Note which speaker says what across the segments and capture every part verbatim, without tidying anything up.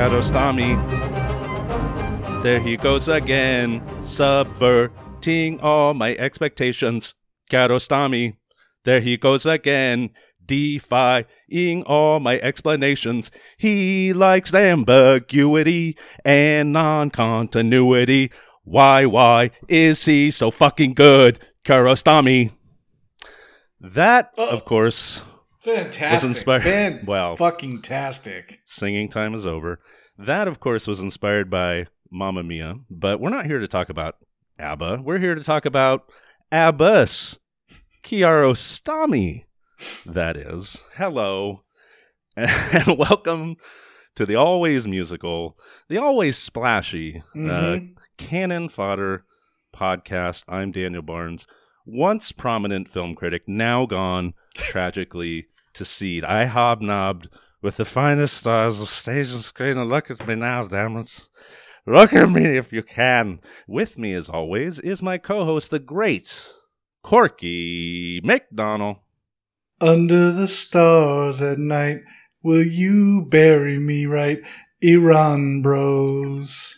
Speaker 1: Kiarostami. There he goes again, subverting all my expectations. Kiarostami. There he goes again, defying all my explanations. He likes ambiguity and non-continuity. Why, why is he so fucking good? Kiarostami. That, oh, of course,
Speaker 2: fantastic.
Speaker 1: was inspired.
Speaker 2: Fan-
Speaker 1: well,
Speaker 2: fucking tastic.
Speaker 1: Singing time is over. That, of course, was inspired by Mamma Mia. But we're not here to talk about ABBA. We're here to talk about Abbas Kiarostami. That is. Hello. And welcome to the always musical, the always splashy, mm-hmm. uh, Cannon Fodder podcast. I'm Daniel Barnes, once prominent film critic, now gone tragically to seed. I hobnobbed with the finest stars of stage and screen, and look at me now, damn it. Look at me if you can. With me, as always, is my co-host, the great Corky McDonald.
Speaker 2: Under the stars at night, will you bury me right, Iran bros?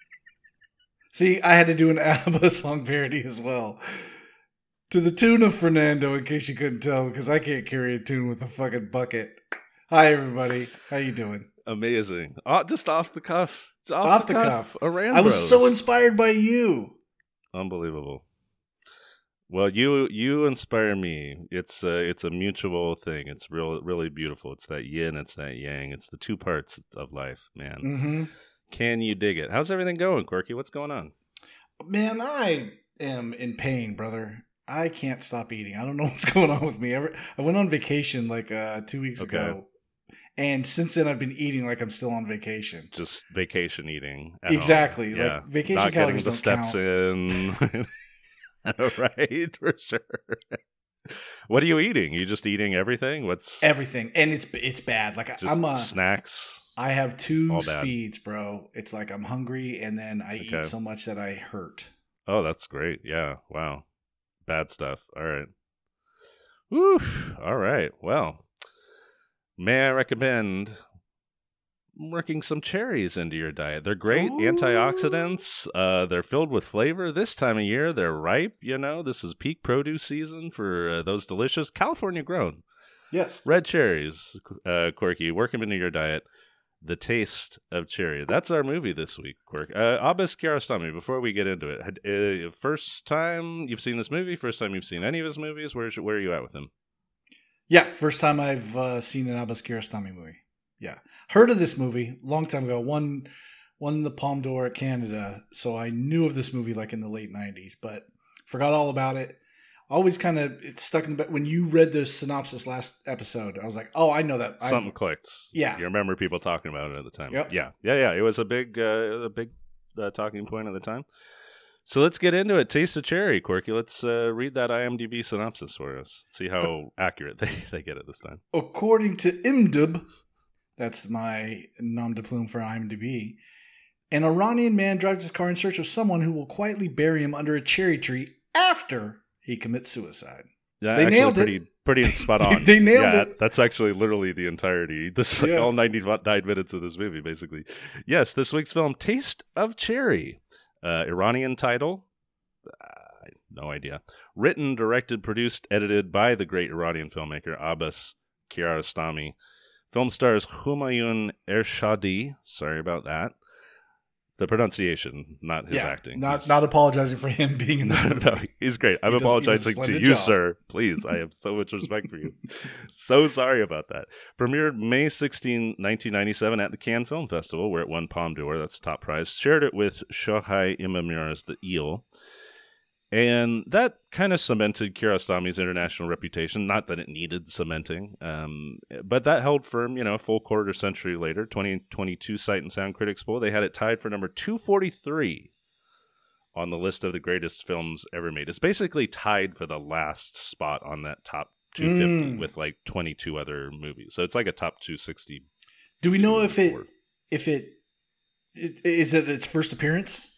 Speaker 2: See, I had to do an ABBA song parody as well. To the tune of Fernando, in case you couldn't tell, because I can't carry a tune with a fucking bucket. Hi, everybody. How you doing?
Speaker 1: Amazing. Oh, just off the cuff. Off,
Speaker 2: off
Speaker 1: the,
Speaker 2: the
Speaker 1: cuff.
Speaker 2: cuff.
Speaker 1: Iran
Speaker 2: I was
Speaker 1: bros.
Speaker 2: so inspired by you.
Speaker 1: Unbelievable. Well, you you inspire me. It's a, it's a mutual thing. It's real, really beautiful. It's that yin, it's that yang. It's the two parts of life, man.
Speaker 2: Mm-hmm.
Speaker 1: Can you dig it? How's everything going, Corky? What's going on?
Speaker 2: Man, I am in pain, brother. I can't stop eating. I don't know what's going on with me. I went on vacation like uh, two weeks okay. ago. And since then, I've been eating like I'm still on vacation.
Speaker 1: Just vacation eating.
Speaker 2: Exactly.
Speaker 1: Home. Yeah.
Speaker 2: Like vacation
Speaker 1: Not
Speaker 2: calories
Speaker 1: getting the steps
Speaker 2: count.
Speaker 1: in. Right, for sure. What are you eating? You just eating everything? What's
Speaker 2: everything? And it's it's bad. Like
Speaker 1: just
Speaker 2: I'm a
Speaker 1: snacks.
Speaker 2: I have two speeds, bro. It's like I'm hungry, and then I
Speaker 1: okay.
Speaker 2: eat so much that I hurt.
Speaker 1: Oh, that's great. Yeah. Wow. Bad stuff. All right. Woo. All right. Well, may I recommend working some cherries into your diet? They're great. Ooh. Antioxidants. Uh, they're filled with flavor. This time of year, they're ripe. You know, this is peak produce season for uh, those delicious California grown.
Speaker 2: Yes.
Speaker 1: Red cherries, uh, Corky. Work them into your diet. The Taste of Cherry. That's our movie this week, Quirk. Uh, Abbas Kiarostami, before we get into it, uh, first time you've seen this movie? First time you've seen any of his movies? Where, where are you at with him?
Speaker 2: Yeah, first time I've uh, seen an Abbas Kiarostami movie. Yeah. Heard of this movie long time ago. Won, won the Palme d'Or at Canada, so I knew of this movie like in the late nineties, but forgot all about it. Always kind of it's stuck in the back. When you read the synopsis last episode, I was like, "Oh, I know that."
Speaker 1: Something
Speaker 2: I've,
Speaker 1: clicked.
Speaker 2: Yeah,
Speaker 1: you remember people talking about it at the time.
Speaker 2: Yep.
Speaker 1: Yeah, yeah, yeah. It was a big, uh, a big uh, talking point at the time. So let's get into it. Taste of Cherry, Corky. Let's uh, read that IMDb synopsis for us. See how accurate they, they get it this time.
Speaker 2: According to IMDb, that's my nom de plume for IMDb. An Iranian man drives his car in search of someone who will quietly bury him under a cherry tree after he commits suicide.
Speaker 1: Yeah,
Speaker 2: they
Speaker 1: actually
Speaker 2: nailed
Speaker 1: pretty,
Speaker 2: it.
Speaker 1: Pretty spot on.
Speaker 2: They nailed
Speaker 1: yeah,
Speaker 2: it.
Speaker 1: That's actually literally the entirety. This is like
Speaker 2: yeah.
Speaker 1: all ninety-nine minutes of this movie, basically. Yes, this week's film, Taste of Cherry. Uh, Iranian title? Uh, no idea. Written, directed, produced, edited by the great Iranian filmmaker Abbas Kiarostami. Film stars Humayun Ershadi. Sorry about that. The pronunciation, not his
Speaker 2: yeah,
Speaker 1: acting.
Speaker 2: Not
Speaker 1: he's,
Speaker 2: not apologizing for him being in the
Speaker 1: no, no, he's great. I'm
Speaker 2: he
Speaker 1: apologizing
Speaker 2: does,
Speaker 1: to you,
Speaker 2: job.
Speaker 1: sir. Please, I have so much respect for you. So sorry about that. Premiered May sixteenth, nineteen ninety-seven at the Cannes Film Festival, where it won Palme d'Or. That's top prize. Shared it with Shohei Imamura's The Eel. And that kind of cemented Kiarostami's international reputation. Not that it needed cementing, um, but that held firm, you know, a full quarter century later, twenty twenty-two Sight and Sound Critics poll. They had it tied for number two forty-three on the list of the greatest films ever made. It's basically tied for the last spot on that top two fifty mm. with like twenty-two other movies. So it's like a top two sixty.
Speaker 2: Do we know if it, if it, it, is it its first appearance?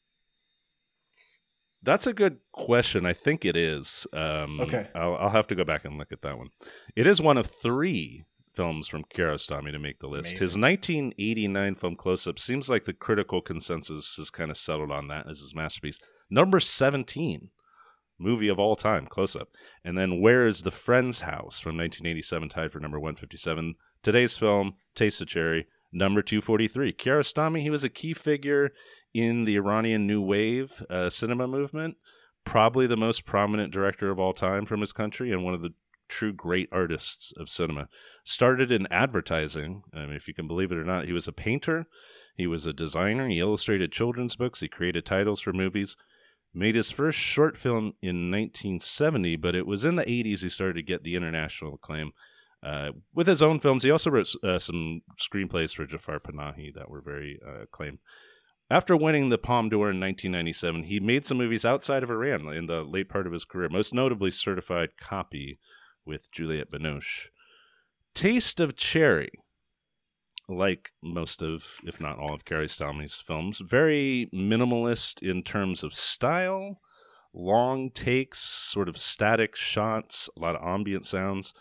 Speaker 1: That's a good question. I think it is. Um,
Speaker 2: okay.
Speaker 1: I'll, I'll have to go back and look at that one. It is one of three films from Kiarostami to make the list.
Speaker 2: Amazing.
Speaker 1: His nineteen eighty-nine film Close Up seems like the critical consensus has kind of settled on that as his masterpiece. Number seventeen, movie of all time, Close Up. And then Where's the Friend's House from nineteen eighty-seven, tied for number one fifty-seven. Today's film, Taste of Cherry, number two forty-three. Kiarostami, he was a key figure in the Iranian New Wave uh, cinema movement, probably the most prominent director of all time from his country, and one of the true great artists of cinema. Started in advertising. I mean, if you can believe it or not, he was a painter. He was a designer. He illustrated children's books. He created titles for movies. Made his first short film in nineteen seventy, but it was in the eighties he started to get the international acclaim. Uh, with his own films, he also wrote uh, some screenplays for Jafar Panahi that were very uh, acclaimed. After winning the Palme d'Or in nineteen ninety-seven, he made some movies outside of Iran in the late part of his career, most notably Certified Copy with Juliette Binoche. Taste of Cherry, like most of, if not all of Kiarostami's films, very minimalist in terms of style, long takes, sort of static shots, a lot of ambient sounds.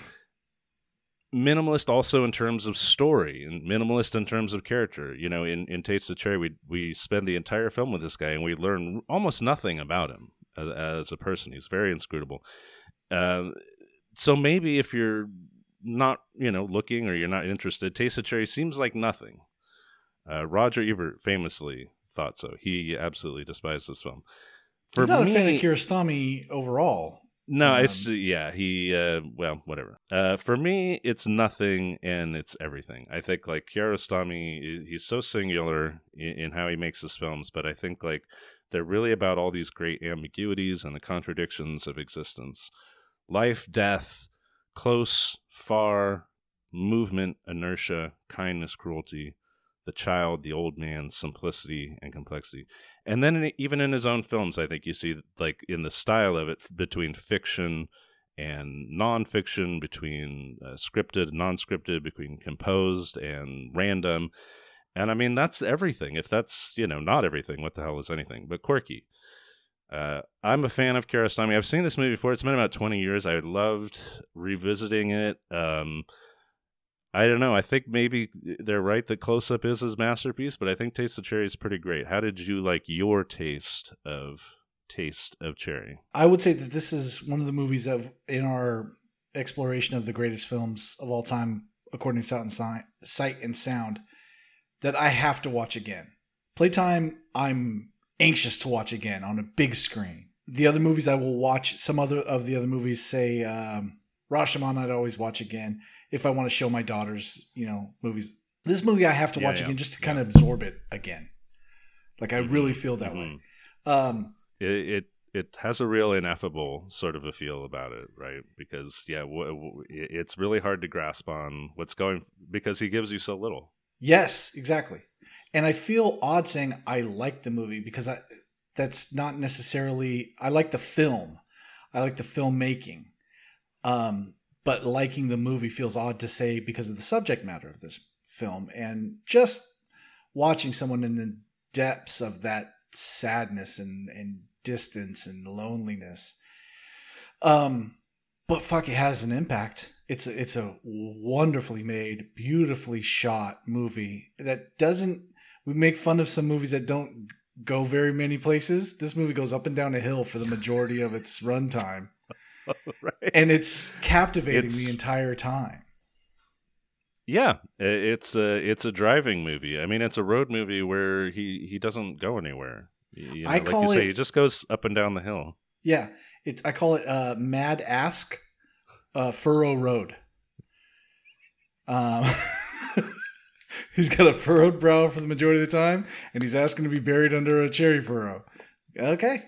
Speaker 1: Minimalist also in terms of story, and minimalist in terms of character. You know, in, in Taste of Cherry, we we spend the entire film with this guy, and we learn almost nothing about him as, as a person. He's very inscrutable. Uh, so maybe if you're not, you know, looking or you're not interested, Taste of Cherry seems like nothing. Uh, Roger Ebert famously thought so. He absolutely despised this film.
Speaker 2: For I'm not me, a fan of Kiarostami overall.
Speaker 1: No, um, it's yeah. He uh, well, whatever. Uh, for me, it's nothing and it's everything. I think like Kiarostami, he's so singular in, in how he makes his films, but I think like they're really about all these great ambiguities and the contradictions of existence: life, death, close, far, movement, inertia, kindness, cruelty, the child, the old man, simplicity and complexity. And then in, even in his own films, I think you see like in the style of it, between fiction and nonfiction, between uh, scripted and non-scripted, between composed and random. And I mean, that's everything. If that's, you know, not everything, what the hell is anything? But quirky. Uh, I'm a fan of Kiarostami. I've seen this movie before. It's been about twenty years. I loved revisiting it. Um, I don't know. I think maybe they're right that Close Up is his masterpiece, but I think Taste of Cherry is pretty great. How did you like your taste of Taste of Cherry?
Speaker 2: I would say that this is one of the movies of in our exploration of the greatest films of all time, according to Sight and, Sight, Sight and Sound, that I have to watch again. Playtime, I'm anxious to watch again on a big screen. The other movies I will watch, some other of the other movies, say um, Rashomon, I'd always watch again if I want to show my daughters, you know, movies. This movie I have to
Speaker 1: yeah,
Speaker 2: watch
Speaker 1: yeah.
Speaker 2: again just to
Speaker 1: yeah.
Speaker 2: kind of absorb it again. Like I
Speaker 1: mm-hmm.
Speaker 2: really feel that
Speaker 1: mm-hmm.
Speaker 2: way. Um,
Speaker 1: it, it it has a real ineffable sort of a feel about it, right? Because yeah, w- w- it's really hard to grasp on what's going because he gives you so little.
Speaker 2: Yes, exactly. And I feel odd saying I like the movie because I that's not necessarily I like the film. I like the filmmaking. Um, but liking the movie feels odd to say because of the subject matter of this film. And just watching someone in the depths of that sadness and, and distance and loneliness. Um, but fuck, it has an impact. It's a, it's a wonderfully made, beautifully shot movie that doesn't, we make fun of some movies that don't go very many places. This movie goes up and down a hill for the majority of its runtime. Right. And it's captivating it's, the entire time.
Speaker 1: Yeah, it's a it's a driving movie. I mean, it's a road movie where he, he doesn't go anywhere. You know,
Speaker 2: I
Speaker 1: like
Speaker 2: call
Speaker 1: you
Speaker 2: it,
Speaker 1: say, he just goes up and down the hill.
Speaker 2: Yeah, it's I call it uh, Mad Ask uh, Furrow Road. Um, he's got a furrowed brow for the majority of the time, and he's asking to be buried under a cherry furrow. Okay.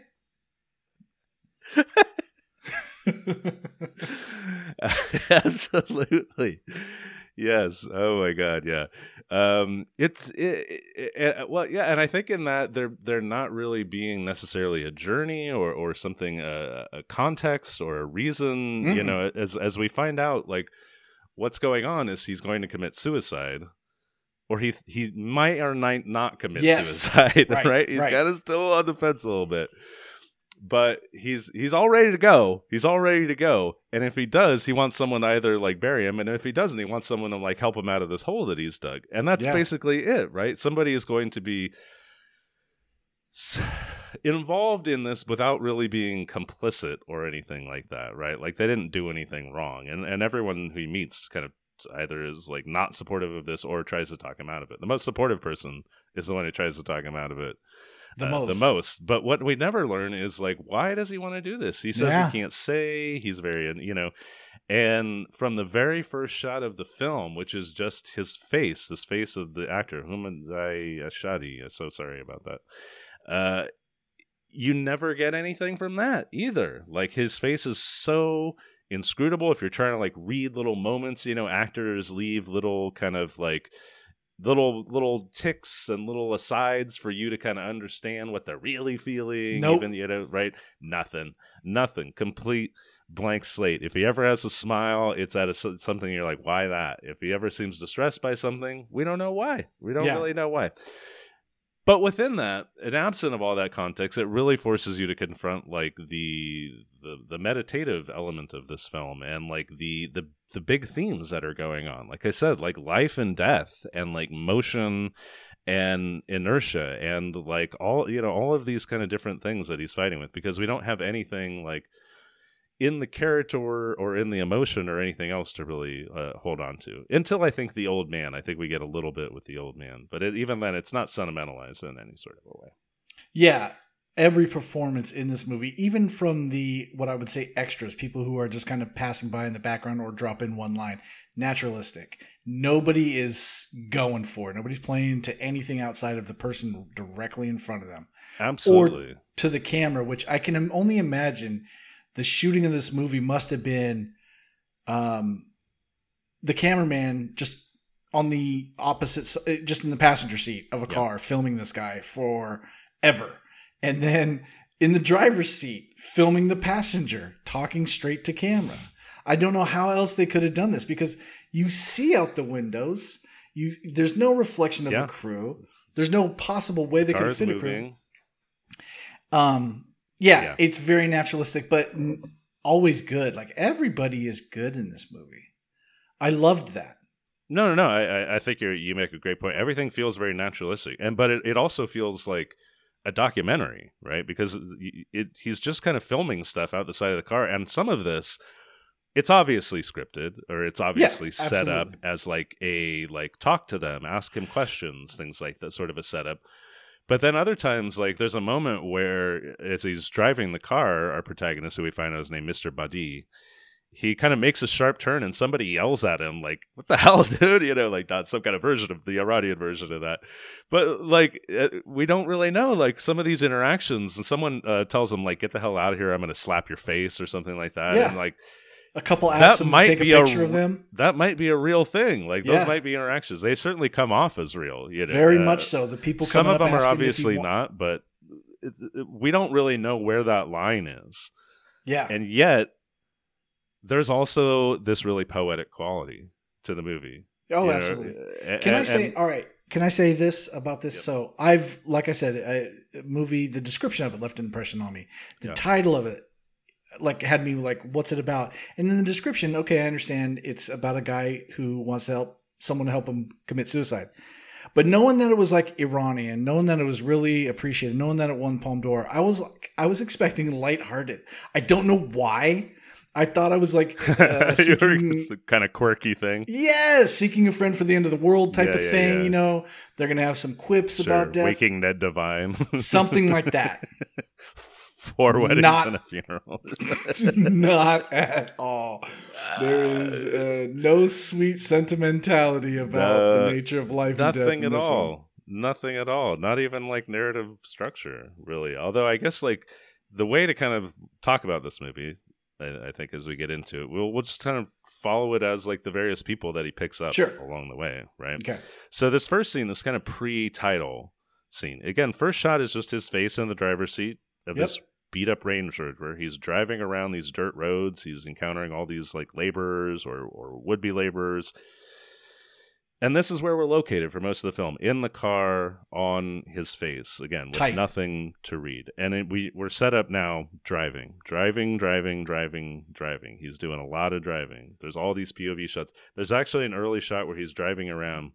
Speaker 1: Absolutely. Yes. Oh my God. Yeah. Um, it's it, it, it, well, yeah, and I think in that they're they're not really being necessarily a journey or or something uh, a context or a reason. Mm-hmm. You know, as as we find out, like what's going on is he's going to commit suicide, or he he might or might not commit yes. suicide. Right. right? He's right. kind of still on the fence a little bit. but he's he's all ready to go. He's all ready to go. And if he does, he wants someone to either like bury him, and if he doesn't, he wants someone to like help him out of this hole that he's dug. And that's
Speaker 2: Yeah.
Speaker 1: basically it, right? Somebody is going to be involved in this without really being complicit or anything like that, right? Like they didn't do anything wrong, and and everyone who he meets kind of either is like not supportive of this or tries to talk him out of it. The most supportive person is the one who tries to talk him out of it
Speaker 2: The
Speaker 1: uh,
Speaker 2: most.
Speaker 1: the most. But what we never learn is like, why does he want to do this? He says
Speaker 2: Yeah.
Speaker 1: he can't say. He's very, you know, and from the very first shot of the film, which is just his face, this face of the actor, Humandai Ashadi. I'm so sorry about that. Uh, you never get anything from that either. Like his face is so inscrutable. If you're trying to like read little moments, you know, actors leave little kind of like little little ticks and little asides for you to kind of understand what they're really feeling.
Speaker 2: Nope.
Speaker 1: Even, you know, right? Nothing, nothing. Complete blank slate. If he ever has a smile, it's at a, something you're like, why that? If he ever seems distressed by something, we don't know why. We don't
Speaker 2: Yeah.
Speaker 1: really know why. But within that, and absent of all that context, it really forces you to confront like the the, the meditative element of this film and like the, the the big themes that are going on. Like I said, like life and death and like motion and inertia and like all you know all of these kind of different things that he's fighting with, because we don't have anything like in the character or in the emotion or anything else to really uh, hold on to until I think the old man. I think we get a little bit with the old man, but it, even then it's not sentimentalized in any sort of a way.
Speaker 2: Yeah. Every performance in this movie, even from the, what I would say, extras, people who are just kind of passing by in the background or drop in one line, naturalistic. Nobody is going for it. Nobody's playing to anything outside of the person directly in front of them.
Speaker 1: Absolutely.
Speaker 2: Or to the camera, which I can only imagine the shooting of this movie must have been um, the cameraman just on the opposite, s- just in the passenger seat of a
Speaker 1: Yeah.
Speaker 2: car, filming this guy forever. And then in the driver's seat, filming the passenger, talking straight to camera. I don't know how else they could have done this, because you see out the windows. You there's no reflection of
Speaker 1: Yeah.
Speaker 2: a crew. There's no possible way they could have
Speaker 1: Cars
Speaker 2: fit a crew.
Speaker 1: moving.
Speaker 2: Um, yeah,
Speaker 1: Yeah.
Speaker 2: it's very naturalistic, but n- always good. Like everybody is good in this movie. I loved that.
Speaker 1: No, no, no. I, I- I think you you make a great point. Everything feels very naturalistic, and but it, it also feels like a documentary, right? Because it, it, he's just kind of filming stuff out the side of the car, and some of this, it's obviously scripted, or it's obviously set up
Speaker 2: absolutely.
Speaker 1: as like a like talk to them, ask him questions, things like that, sort of a setup. But then other times, like there's a moment where as he's driving the car, our protagonist, who we find out his name, Mister Badi, he kind of makes a sharp turn and somebody yells at him like, what the hell, dude? You know, like not some kind of version of the Iranian version of that. But like, uh, we don't really know, like some of these interactions, and someone uh, tells him like, get the hell out of here. I'm going to slap your face or something like that.
Speaker 2: Yeah.
Speaker 1: And like,
Speaker 2: A couple
Speaker 1: That
Speaker 2: asked him to
Speaker 1: might
Speaker 2: take a
Speaker 1: be a
Speaker 2: picture of them.
Speaker 1: that might be a real thing. Like those
Speaker 2: Yeah.
Speaker 1: might be interactions. They certainly come off as real. You know,
Speaker 2: Very
Speaker 1: uh,
Speaker 2: much so. The people
Speaker 1: Some
Speaker 2: coming
Speaker 1: of
Speaker 2: up
Speaker 1: them are
Speaker 2: asking if he
Speaker 1: obviously
Speaker 2: wa-
Speaker 1: not, but it, it- we don't really know where that line is.
Speaker 2: Yeah.
Speaker 1: And yet, there's also this really poetic quality to the movie.
Speaker 2: Oh,
Speaker 1: you know,
Speaker 2: absolutely.
Speaker 1: a-
Speaker 2: Can I
Speaker 1: and-
Speaker 2: say,
Speaker 1: and-
Speaker 2: all right, can I say this about this?
Speaker 1: Yep.
Speaker 2: So I've, like I said, a a movie, the description of it left an impression on me. The
Speaker 1: Yeah.
Speaker 2: title of it, like, had me like, what's it about? And then the description, okay, I understand it's about a guy who wants to help someone to help him commit suicide. But knowing that it was like Iranian, knowing that it was really appreciated, knowing that it won Palme d'Or, I was like, I was expecting lighthearted. I don't know why. I thought I was like, uh,
Speaker 1: You were-
Speaker 2: seeking,
Speaker 1: it's a kind of quirky thing.
Speaker 2: yeah, seeking a friend for the end of the world type
Speaker 1: Yeah,
Speaker 2: of
Speaker 1: yeah,
Speaker 2: thing.
Speaker 1: yeah.
Speaker 2: You know, they're gonna have some quips
Speaker 1: Sure,
Speaker 2: about death,
Speaker 1: Waking Ned Divine.
Speaker 2: something like that.
Speaker 1: Four weddings
Speaker 2: Not-
Speaker 1: and a funeral.
Speaker 2: Not at all. There is uh, no sweet sentimentality about
Speaker 1: No,
Speaker 2: the nature of life and death.
Speaker 1: Nothing
Speaker 2: in
Speaker 1: at
Speaker 2: this
Speaker 1: all.
Speaker 2: one.
Speaker 1: Nothing at all. Not even like narrative structure, really. Although I guess like the way to kind of talk about this movie, I, I think, as we get into it, we'll we'll just kind of follow it as like the various people that he picks up
Speaker 2: Sure.
Speaker 1: along the way, right?
Speaker 2: Okay.
Speaker 1: So this first scene, this kind of pre-title scene, again, first shot is just his face in the driver's seat of
Speaker 2: Yep.
Speaker 1: this beat up Range Rover. He's driving around these dirt roads. He's encountering all these like laborers or or would be laborers. And this is where we're located for most of the film, in the car, on his face, again, with
Speaker 2: Tight.
Speaker 1: nothing to read. And it, we, we're set up now driving, driving, driving, driving, driving. He's doing a lot of driving. There's all these P O V shots. There's actually an early shot where he's driving around,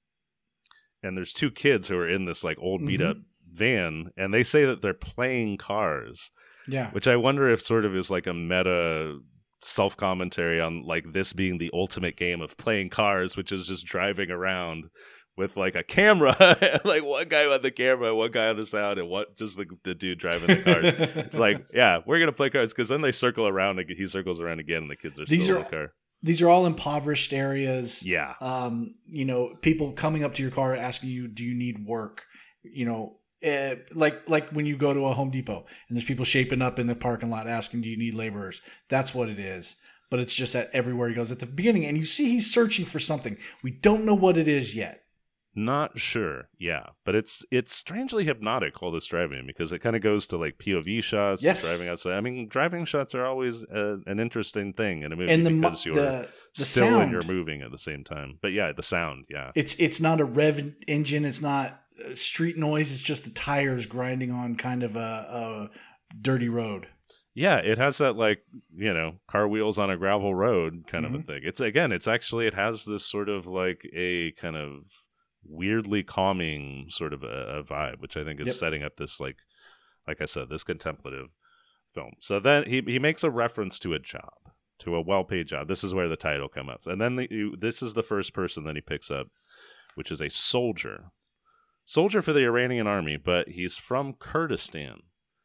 Speaker 1: and there's two kids who are in this like old beat up mm-hmm. van, and they say that they're playing cars.
Speaker 2: Yeah.
Speaker 1: Which I wonder if sort of is like a meta self-commentary on like this being the ultimate game of playing cars, which is just driving around with like a camera, like one guy on the camera, one guy on the sound, and what just the, the dude driving the car. It's like, yeah, we're gonna play cars, because then they circle around. He circles around again, and the kids are
Speaker 2: these
Speaker 1: still
Speaker 2: are,
Speaker 1: in the car.
Speaker 2: These are all impoverished areas.
Speaker 1: Yeah.
Speaker 2: Um, you know, people coming up to your car asking you, "Do you need work?" You know. Uh, like like when you go to a Home Depot and there's people shaping up in the parking lot asking, do you need laborers? That's what it is. But it's just that everywhere he goes at the beginning, and you see he's searching for something. We don't know what it is yet.
Speaker 1: Not sure, yeah, but it's it's strangely hypnotic, all this driving, because it kind of goes to like P O V shots,
Speaker 2: yes.
Speaker 1: driving outside. I mean, driving shots are always uh, an interesting thing in a movie,
Speaker 2: and the,
Speaker 1: because you're
Speaker 2: the, the
Speaker 1: still
Speaker 2: sound.
Speaker 1: and you're moving at the same time. But yeah, the sound, yeah,
Speaker 2: it's it's not a rev engine. It's not street noise. It's just the tires grinding on kind of a, a dirty road.
Speaker 1: Yeah, it has that like, you know, car wheels on a gravel road kind mm-hmm. of a thing. It's again, it's actually, it has this sort of like a kind of weirdly calming sort of a, a vibe, which I think is yep. setting up this like, like I said, this contemplative film. So then he he makes a reference to a job, to a well-paid job. This is where the title comes up, and then the, you, this is the first person that he picks up, which is a soldier. Soldier for the Iranian army, but he's from Kurdistan.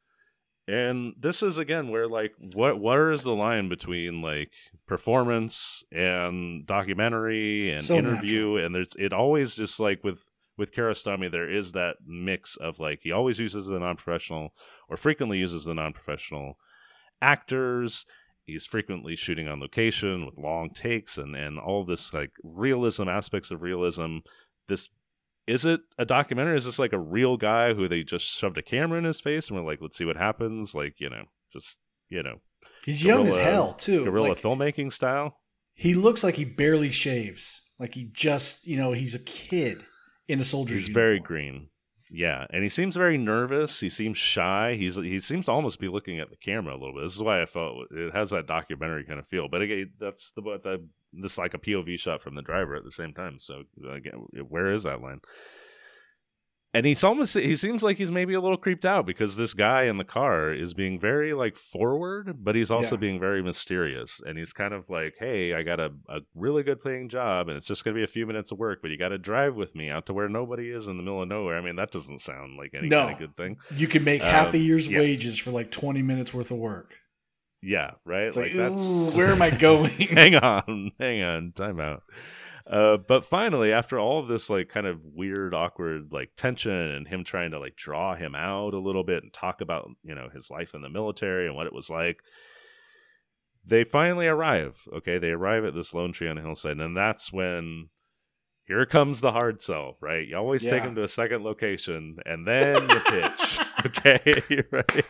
Speaker 1: And this is, again, where, like, what where is the line between, like, performance and documentary and so interview? Natural. And there's it always just, like, with, with Kiarostami, there is that mix of, like, he always uses the non-professional, or frequently uses the non-professional actors. He's frequently shooting on location with long takes and, and all this, like, realism, aspects of realism. This... Is it a documentary? Is this like a real guy who they just shoved a camera in his face and we're like, let's see what happens? Like, you know, just, you know.
Speaker 2: He's
Speaker 1: guerrilla,
Speaker 2: young as hell, too.
Speaker 1: Guerrilla
Speaker 2: like,
Speaker 1: filmmaking style.
Speaker 2: He looks like he barely shaves. Like he just, you know, he's a kid in a soldier's
Speaker 1: He's
Speaker 2: uniform.
Speaker 1: very green. Yeah. And he seems very nervous. He seems shy. He's He seems to almost be looking at the camera a little bit. This is why I felt it has that documentary kind of feel. But again, that's the, the this like a P O V shot from the driver at the same time. So again, where is that line? And he's almost, he seems like he's maybe a little creeped out because this guy in the car is being very like forward, but he's also yeah. being very mysterious. And he's kind of like, hey, I got a, a really good paying job and it's just going to be a few minutes of work, but you got to drive with me out to where nobody is in the middle of nowhere. I mean, that doesn't sound like any
Speaker 2: no.
Speaker 1: kind of good thing.
Speaker 2: You can make half um, a year's
Speaker 1: yeah.
Speaker 2: wages for like twenty minutes worth of work.
Speaker 1: Yeah, right?
Speaker 2: It's like, like that's where am I going?
Speaker 1: hang on, hang on, time out. Uh, but finally, after all of this, like, kind of weird, awkward, like, tension and him trying to, like, draw him out a little bit and talk about, you know, his life in the military and what it was like, they finally arrive, okay? They arrive at this lone tree on a hillside, and that's when, here comes the hard sell, right? You always yeah. take him to a second location, and then you pitch, okay? Right?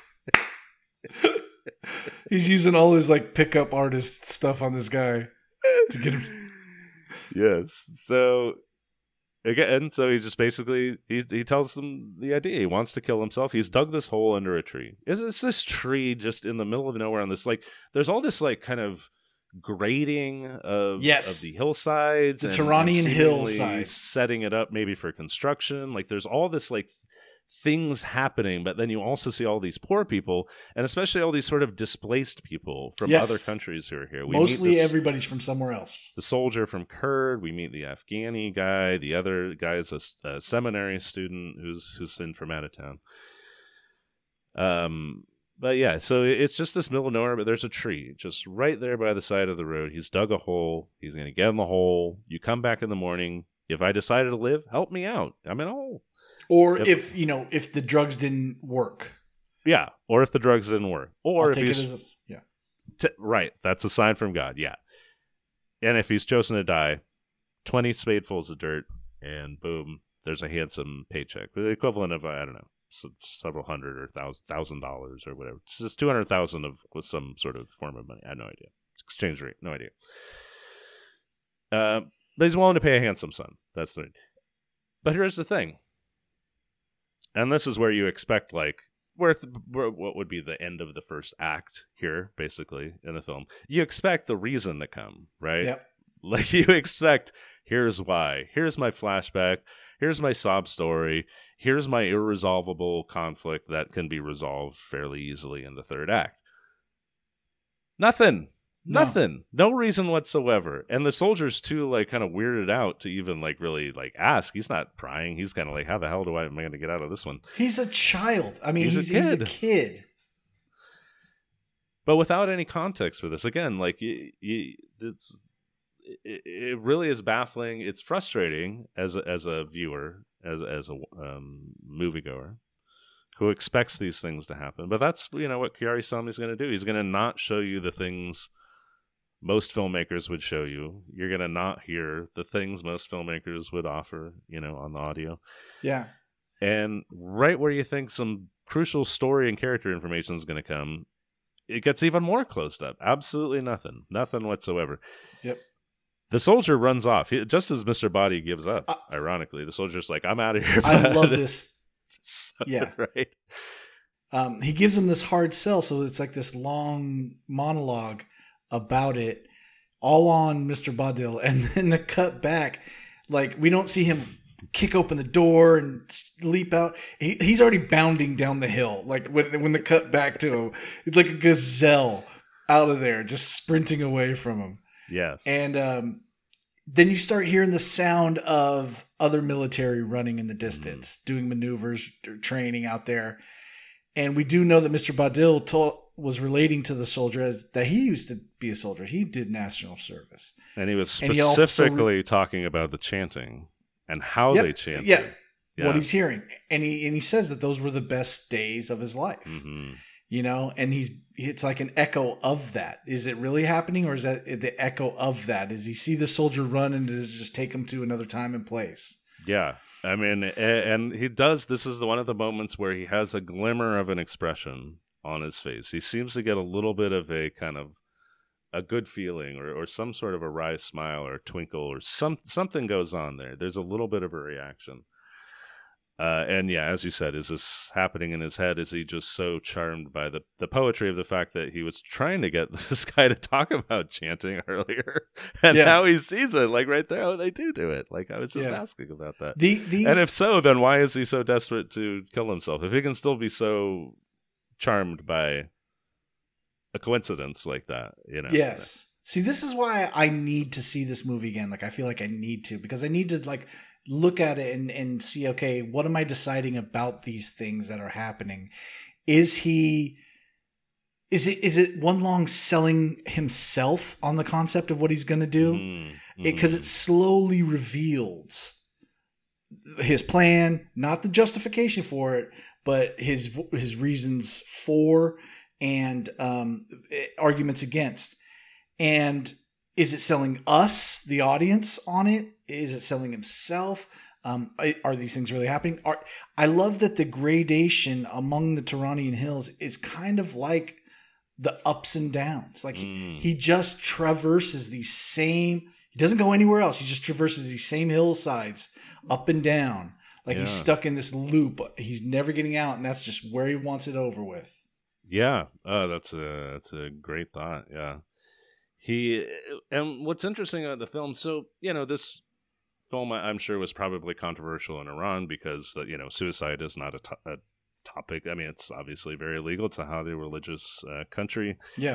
Speaker 2: He's using all his, like, pickup artist stuff on this guy to get him...
Speaker 1: Yes. So again, so he just basically he he tells them the idea. He wants to kill himself. He's dug this hole under a tree. Is it's this tree just in the middle of nowhere on this like there's all this like kind of grading of
Speaker 2: yes.
Speaker 1: of the hillsides,
Speaker 2: the
Speaker 1: and,
Speaker 2: Turanian
Speaker 1: and
Speaker 2: hillside,
Speaker 1: setting it up maybe for construction. Like there's all this like things happening, but then you also see all these poor people, and especially all these sort of displaced people from
Speaker 2: yes.
Speaker 1: other countries who are here. We
Speaker 2: Mostly
Speaker 1: this,
Speaker 2: everybody's from somewhere else.
Speaker 1: The soldier from Kurd, we meet the Afghani guy, the other guy is a, a seminary student who's who's in from out of town. Um, but yeah, so it's just this middle of nowhere, but there's a tree just right there by the side of the road. He's dug a hole. He's going to get in the hole. You come back in the morning. If I decided to live, help me out. I'm in a hole.
Speaker 2: Or if, if, you know, if the drugs didn't work.
Speaker 1: Yeah. Or if the drugs didn't work. Or
Speaker 2: I'll
Speaker 1: if
Speaker 2: take
Speaker 1: he's.
Speaker 2: it as a, yeah.
Speaker 1: T- right. That's a sign from God. Yeah. And if he's chosen to die, twenty spadefuls of dirt, and boom, there's a handsome paycheck. The equivalent of, I don't know, several hundred or thousand, thousand dollars or whatever. It's just two hundred thousand of with some sort of form of money. I have no idea. Exchange rate. No idea. Uh, But he's willing to pay a handsome sum. That's the. But here's the thing, and this is where you expect like where, th- where what would be the end of the first act here, basically in the film. You expect the reason to come, right?
Speaker 2: Yep.
Speaker 1: Like you expect. Here's why. Here's my flashback. Here's my sob story. Here's my irresolvable conflict that can be resolved fairly easily in the third act. Nothing.
Speaker 2: No.
Speaker 1: Nothing. No reason whatsoever. And the soldiers too, like, kind of weirded out to even like really like ask. He's not prying. He's kind of like, how the hell do I am I going to get out of this one?
Speaker 2: He's a child. I mean,
Speaker 1: he's,
Speaker 2: he's,
Speaker 1: a, kid.
Speaker 2: he's a kid.
Speaker 1: But without any context for this, again, like you, you, it's. It, it really is baffling. It's frustrating as a, as a viewer, as as a um, moviegoer, who expects these things to happen. But that's you know what Kiarostami is going to do. He's going to not show you the things most filmmakers would show you. You're going to not hear the things most filmmakers would offer, you know, on the audio.
Speaker 2: Yeah.
Speaker 1: And right where you think some crucial story and character information is going to come, it gets even more closed up. Absolutely nothing. Nothing whatsoever.
Speaker 2: Yep.
Speaker 1: The soldier runs off. He, just as Mister Body gives up,
Speaker 2: uh,
Speaker 1: ironically. The soldier's like, I'm out of here.
Speaker 2: I love this.
Speaker 1: So,
Speaker 2: yeah.
Speaker 1: Right?
Speaker 2: Um, he gives him this hard sell, so it's like this long monologue about it, all on Mister Badil. And then the cut back, like, we don't see him kick open the door and leap out. He, he's already bounding down the hill. Like, when, when the cut back to him, it's like a gazelle out of there, just sprinting away from him.
Speaker 1: Yes.
Speaker 2: And um, then you start hearing the sound of other military running in the distance, mm. doing maneuvers, training out there. And we do know that Mister Badil told, was relating to the soldier as that he used to be a soldier. He did national service.
Speaker 1: And he was specifically re- talking about the chanting and how
Speaker 2: yep,
Speaker 1: they chanted.
Speaker 2: Yeah,
Speaker 1: yeah,
Speaker 2: what he's hearing. And he and he says that those were the best days of his life.
Speaker 1: Mm-hmm. You
Speaker 2: know, and he's it's like an echo of that. Is it really happening, or is that the echo of that? Does he see the soldier run and does it just take him to another time and place?
Speaker 1: Yeah, I mean, and he does. This is one of the moments where he has a glimmer of an expression on his face. He seems to get a little bit of a kind of a good feeling, or, or some sort of a wry smile or twinkle, or some something goes on there. There's a little bit of a reaction. Uh, and yeah, as you said, is this happening in his head? Is he just so charmed by the, the poetry of the fact that he was trying to get this guy to talk about chanting earlier, and yeah. now he sees it, like right there, oh, they do do it. Like I was just yeah. asking about that.
Speaker 2: The, these...
Speaker 1: And if so, then why is he so desperate to kill himself? If he can still be so charmed by a coincidence like that, you know?
Speaker 2: Yes. See, this is why I need to see this movie again. Like I feel like I need to, because I need to like look at it and, and see, okay, what am I deciding about these things that are happening? Is he, is it, is it one long selling himself on the concept of what he's going to do?
Speaker 1: Mm-hmm.
Speaker 2: It, 'cause it slowly reveals his plan, not the justification for it, but his, his reasons for and um, arguments against. And is it selling us, the audience, on it? Is it selling himself? Um, are these things really happening? Are, I love that the gradation among the Turanian hills is kind of like the ups and downs. Like
Speaker 1: mm.
Speaker 2: he, he just traverses these same, he doesn't go anywhere else. He just traverses these same hillsides up and down. Like yeah. he's stuck in this loop. He's never getting out, and that's just where he wants it over with.
Speaker 1: Yeah. Oh, that's a, that's a great thought. Yeah. He, and what's interesting about the film, so, you know, this film I'm sure was probably controversial in Iran because, you know, suicide is not a, to- a topic. I mean, it's obviously very illegal. It's a highly religious uh, country.
Speaker 2: Yeah.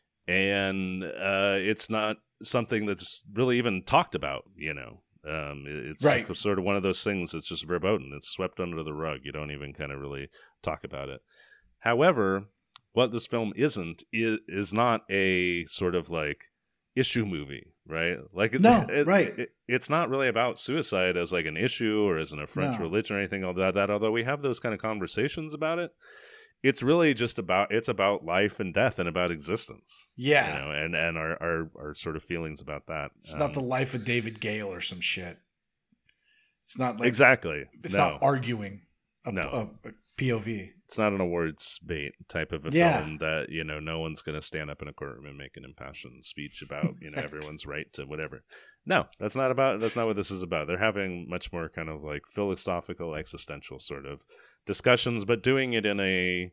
Speaker 1: And uh, it's not something that's really even talked about, you know. Um, it's
Speaker 2: right.
Speaker 1: sort of one of those things that's just verboten. It's swept under the rug. You don't even kind of really talk about it. However, what this film isn't is, is not a sort of like issue movie, right? Like
Speaker 2: no,
Speaker 1: it,
Speaker 2: right.
Speaker 1: It, it's not really about suicide as like an issue or as an affront to
Speaker 2: no.
Speaker 1: religion or anything like that, that. Although we have those kind of conversations about it, it's really just about it's about life and death and about existence.
Speaker 2: Yeah,
Speaker 1: you know, and and our our, our sort of feelings about that.
Speaker 2: It's
Speaker 1: um,
Speaker 2: not the life of David Gale or some shit. It's not like
Speaker 1: exactly.
Speaker 2: It's
Speaker 1: no.
Speaker 2: not arguing. A,
Speaker 1: no.
Speaker 2: a, a P O V.
Speaker 1: It's not an awards bait type of a
Speaker 2: Yeah.
Speaker 1: film that, you know, no one's going to stand up in a courtroom and make an impassioned speech about, you know,
Speaker 2: Right.
Speaker 1: everyone's right to whatever. No, that's not about, that's not what this is about. They're having much more kind of like philosophical, existential sort of discussions, but doing it in a,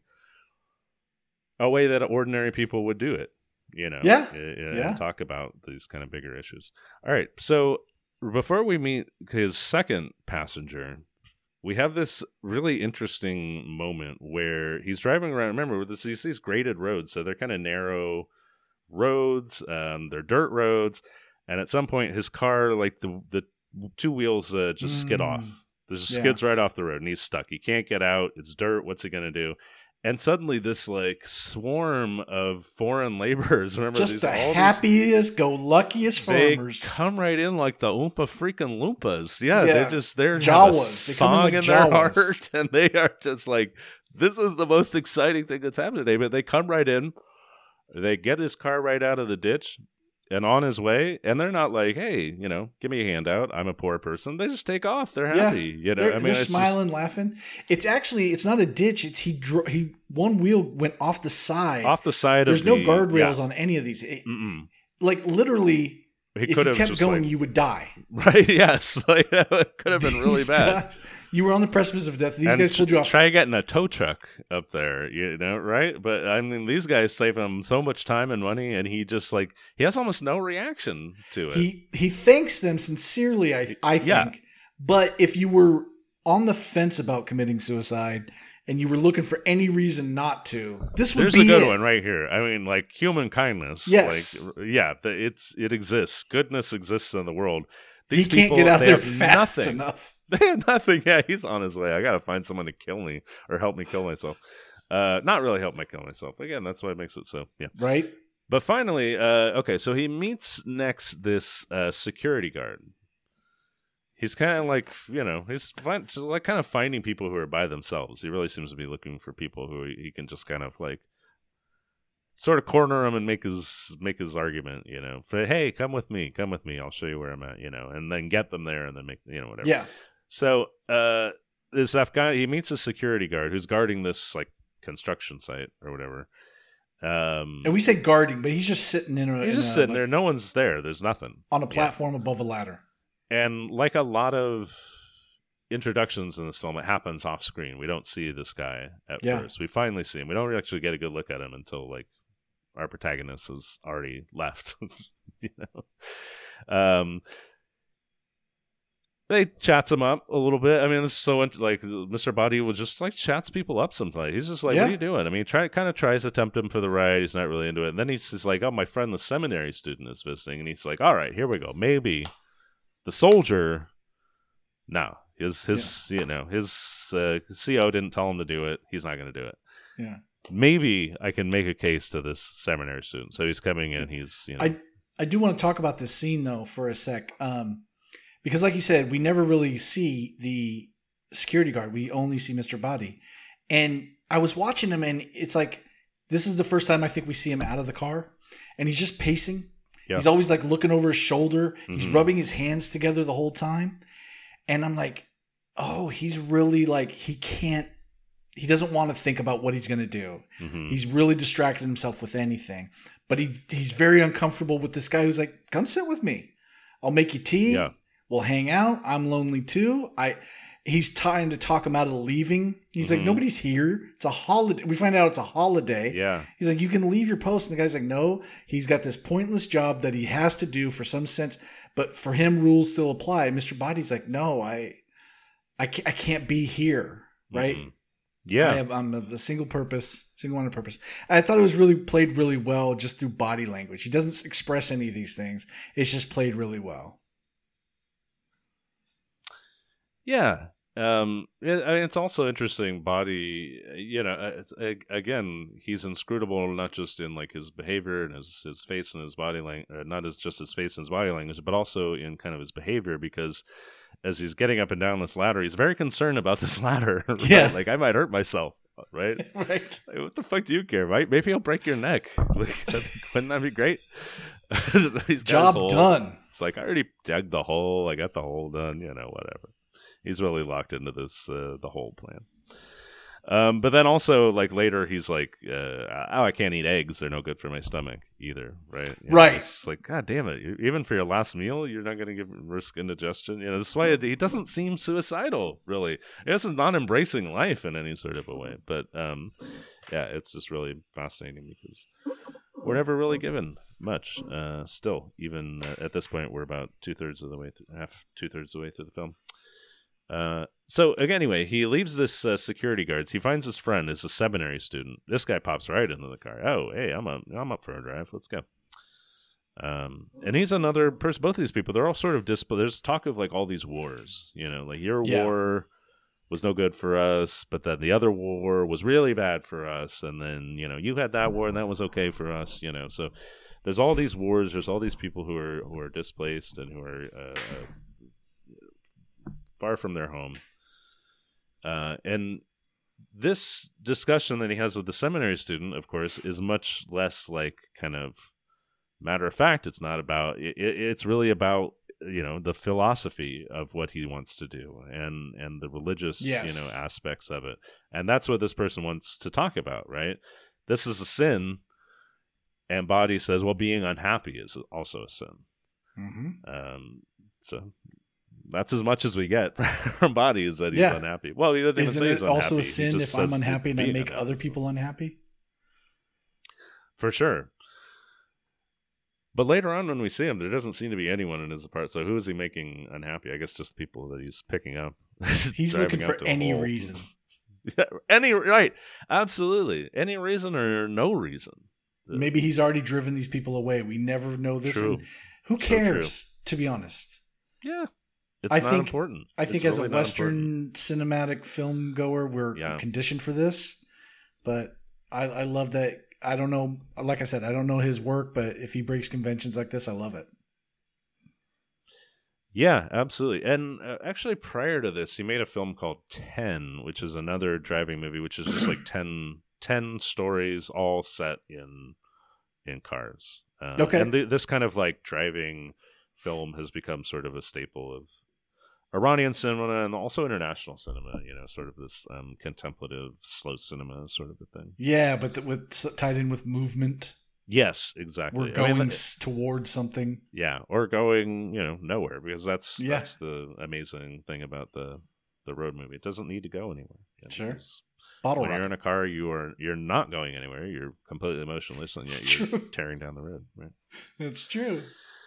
Speaker 1: a way that ordinary people would do it, you know,
Speaker 2: Yeah.
Speaker 1: and
Speaker 2: Yeah.
Speaker 1: talk about these kind of bigger issues. All right. So before we meet his second passenger, we have this really interesting moment where he's driving around. Remember, with this, these, these graded roads, so they're kind of narrow roads. Um, they're dirt roads, and at some point, his car, like the the two wheels, uh, just skid
Speaker 2: Mm.
Speaker 1: off. There's
Speaker 2: Yeah.
Speaker 1: skids right off the road, and he's stuck. He can't get out. It's dirt. What's he gonna do? And suddenly, this like swarm of foreign laborers. Remember,
Speaker 2: Just
Speaker 1: these,
Speaker 2: the
Speaker 1: all these-
Speaker 2: happiest, go luckiest
Speaker 1: they
Speaker 2: farmers.
Speaker 1: come right in like the Oompa freaking Loompas. Yeah,
Speaker 2: Yeah.
Speaker 1: they're just they're
Speaker 2: Jawas.
Speaker 1: have a
Speaker 2: They come in
Speaker 1: song
Speaker 2: like
Speaker 1: in their
Speaker 2: Jawas.
Speaker 1: heart, and they are just like, this is the most exciting thing that's happened today. But they come right in, they get his car right out of the ditch and on his way, and they're not like, hey, you know, give me a handout. I'm a poor person. They just take off. They're
Speaker 2: Yeah.
Speaker 1: happy. You know,
Speaker 2: They're,
Speaker 1: I mean,
Speaker 2: they're
Speaker 1: it's just-
Speaker 2: smiling, laughing. It's actually it's not a ditch. It's he dro- he one wheel went off the side.
Speaker 1: off the side
Speaker 2: There's
Speaker 1: of
Speaker 2: no
Speaker 1: the
Speaker 2: guardrails
Speaker 1: yeah.
Speaker 2: on any of these. It-
Speaker 1: Mm-mm.
Speaker 2: like literally,
Speaker 1: He
Speaker 2: if
Speaker 1: could
Speaker 2: you
Speaker 1: have
Speaker 2: kept
Speaker 1: just
Speaker 2: going,
Speaker 1: like,
Speaker 2: you would die.
Speaker 1: right. Yes, like that could have been really
Speaker 2: These
Speaker 1: bad.
Speaker 2: guys- you were on the precipice of death. These
Speaker 1: And
Speaker 2: guys pulled you off.
Speaker 1: Try getting a tow truck up there, you know, right? But I mean, these guys save him so much time and money, and he just like he has almost no reaction to it.
Speaker 2: He he thanks them sincerely. I I think.
Speaker 1: Yeah.
Speaker 2: But if you were on the fence about committing suicide and you were looking for any reason not to, this would
Speaker 1: There's
Speaker 2: be
Speaker 1: a good
Speaker 2: it.
Speaker 1: one right here. I mean, like human kindness.
Speaker 2: Yes.
Speaker 1: Like, yeah, the, it's it exists. Goodness exists in the world.
Speaker 2: He
Speaker 1: These
Speaker 2: can't
Speaker 1: people,
Speaker 2: get out
Speaker 1: they
Speaker 2: there
Speaker 1: have
Speaker 2: fast
Speaker 1: nothing.
Speaker 2: enough.
Speaker 1: They have nothing. Yeah, he's on his way. I gotta find someone to kill me or help me kill myself. Uh, not really help me kill myself. Again, that's what makes it so. Yeah.
Speaker 2: Right?
Speaker 1: But finally, uh, okay, so he meets next this uh, security guard. He's kind of like, you know, he's find, just like kind of finding people who are by themselves. He really seems to be looking for people who he, he can just kind of like sort of corner him and make his make his argument, you know. Say, hey, come with me, come with me. I'll show you where I'm at, you know, and then get them there and then make, you know, whatever.
Speaker 2: Yeah.
Speaker 1: So uh, this Afghan, he meets a security guard who's guarding this like construction site or whatever. Um,
Speaker 2: And we say guarding, but he's just sitting in a
Speaker 1: He's
Speaker 2: in
Speaker 1: just
Speaker 2: a,
Speaker 1: sitting
Speaker 2: like,
Speaker 1: there. No one's there. There's nothing.
Speaker 2: on a platform above a ladder.
Speaker 1: And like a lot of introductions in this film, it happens off screen. We don't see this guy at
Speaker 2: Yeah.
Speaker 1: first. We finally see him. We don't actually get a good look at him until like our protagonist has already left. you know, um, they chats him up a little bit. I mean, this is so int- like Mister Body will just like chats people up sometimes. He's just like,
Speaker 2: Yeah.
Speaker 1: "What are you doing?" I mean, he try kind of tries to tempt him for the ride. He's not really into it. And then he's just like, "Oh, my friend, the seminary student, is visiting," and he's like, "All right, here we go. Maybe the soldier." No, his his you know his uh, C O didn't tell him to do it. He's not going to do it.
Speaker 2: Yeah.
Speaker 1: Maybe I can make a case to this seminary student. So he's coming in. He's you know.
Speaker 2: I I do want to talk about this scene though for a sec, um, because like you said, we never really see the security guard. We only see Mister Body, and I was watching him, and it's like this is the first time I think we see him out of the car, and he's just pacing.
Speaker 1: Yeah.
Speaker 2: He's always like looking over his shoulder. He's
Speaker 1: Mhm.
Speaker 2: rubbing his hands together the whole time, and I'm like, oh, he's really like he can't. He doesn't want to think about what he's going to do.
Speaker 1: Mhm.
Speaker 2: He's really distracted himself with anything. But he he's very uncomfortable with this guy who's like, come sit with me. I'll make you tea.
Speaker 1: Yeah.
Speaker 2: We'll hang out. I'm lonely too. I he's trying to talk him out of leaving. He's
Speaker 1: Mhm.
Speaker 2: like, nobody's here. It's a holiday. We find out it's a holiday.
Speaker 1: Yeah.
Speaker 2: He's like, you can leave your post. And the guy's like, no, he's got this pointless job that he has to do for some sense. But for him, rules still apply. Mister Body's like, no, I I can't, I can't be here. Right.
Speaker 1: Mhm. Yeah.
Speaker 2: I have, I'm of a single purpose, single minded purpose. I thought it was really played really well just through body language. He doesn't express any of these things. It's just played really well.
Speaker 1: Yeah. Um, it, I mean, it's also interesting. Body, you know, uh, it's, uh, again, he's inscrutable not just in like his behavior and his his face and his body language, uh, not as just his face and his body language, but also in kind of his behavior. Because as he's getting up and down this ladder, he's very concerned about this ladder. Right?
Speaker 2: Yeah.
Speaker 1: Like I might hurt myself, right?
Speaker 2: Right.
Speaker 1: Like, what the fuck do you care, right? Maybe I'll break your neck. Like, wouldn't that be great? He's got
Speaker 2: Job
Speaker 1: his hole.
Speaker 2: done.
Speaker 1: It's like I already dug the hole. I got the hole done. You know, whatever. He's really locked into this uh, the whole plan. Um, but then also, like, later he's like, uh, oh, I can't eat eggs. They're no good for my stomach either, right? You know,
Speaker 2: Right.
Speaker 1: It's like, God damn it. Even for your last meal, you're not going to give risk indigestion. You know, this is why it, he doesn't seem suicidal, really. This is not embracing life in any sort of a way. But, um, yeah, it's just really fascinating because we're never really given much. Uh, still, even uh, at this point, we're about two-thirds of the way through, half, two-thirds of the way through the film. Uh, so anyway, he leaves this uh, security guards. He finds his friend is a seminary student. This guy pops right into the car. Oh, hey, I'm up, I'm up for a drive. Let's go. Um, and he's another person. Both of these people, they're all sort of disp- There's talk of like all these wars. You know, like your
Speaker 2: Yeah.
Speaker 1: war was no good for us, but then the other war was really bad for us. And then you know, you had that war, and that was okay for us. You know, so there's all these wars. There's all these people who are who are displaced and who are uh, far from their home. Uh, and this discussion that he has with the seminary student, of course, is much less like kind of matter of fact. It's not about, it, it's really about, you know, the philosophy of what he wants to do and, and the religious,
Speaker 2: Yes.
Speaker 1: you know, aspects of it. And that's what this person wants to talk about, right? This is a sin. And Body says, well, being unhappy is also a sin.
Speaker 2: Mm-hmm.
Speaker 1: Um, so that's as much as we get from Body is that he's
Speaker 2: Yeah.
Speaker 1: unhappy. Well, he doesn't even
Speaker 2: Isn't
Speaker 1: say
Speaker 2: it
Speaker 1: he's unhappy.
Speaker 2: also a
Speaker 1: He
Speaker 2: sin
Speaker 1: just
Speaker 2: if I'm
Speaker 1: says
Speaker 2: unhappy and I
Speaker 1: being
Speaker 2: make
Speaker 1: unhappy.
Speaker 2: other people unhappy?
Speaker 1: For sure. But later on when we see him, there doesn't seem to be anyone in his apartment. So who is he making unhappy? I guess just people that he's picking up.
Speaker 2: He's
Speaker 1: driving
Speaker 2: looking
Speaker 1: out
Speaker 2: for
Speaker 1: to a
Speaker 2: any
Speaker 1: hole.
Speaker 2: reason.
Speaker 1: Yeah, any, right. Absolutely. Any reason or no reason.
Speaker 2: Maybe he's already driven these people away. We never know this.
Speaker 1: True.
Speaker 2: And who
Speaker 1: So true.
Speaker 2: cares, to be honest?
Speaker 1: Yeah. It's
Speaker 2: I
Speaker 1: not
Speaker 2: think-
Speaker 1: important.
Speaker 2: I think
Speaker 1: It's
Speaker 2: as
Speaker 1: really
Speaker 2: a
Speaker 1: not
Speaker 2: Western cinematic film goer, we're
Speaker 1: Yeah.
Speaker 2: conditioned for this. But I, I love that. I don't know. Like I said, I don't know his work, but if he breaks conventions like this, I love it.
Speaker 1: Yeah, absolutely. And uh, actually, prior to this, he made a film called ten, which is another driving movie, which is just like ten, ten stories all set in in cars. Uh,
Speaker 2: Okay.
Speaker 1: And th- this kind of like driving film has become sort of a staple of Iranian cinema and also international cinema. You know, sort of this um, contemplative, slow cinema sort of a thing.
Speaker 2: Yeah, but th- with tied in with movement,
Speaker 1: Yes, exactly.
Speaker 2: we're
Speaker 1: I
Speaker 2: going
Speaker 1: mean,
Speaker 2: s- towards something.
Speaker 1: yeah, or going, you know, nowhere, because that's
Speaker 2: Yeah.
Speaker 1: that's the amazing thing about the the road movie. It doesn't need to go anywhere. You know,
Speaker 2: Sure.
Speaker 1: because
Speaker 2: Bottle
Speaker 1: when you're
Speaker 2: rocket.
Speaker 1: in a car, you are you're not going anywhere. You're completely motionless, and yet
Speaker 2: It's
Speaker 1: you're
Speaker 2: true.
Speaker 1: tearing down the road. Right.
Speaker 2: It's true.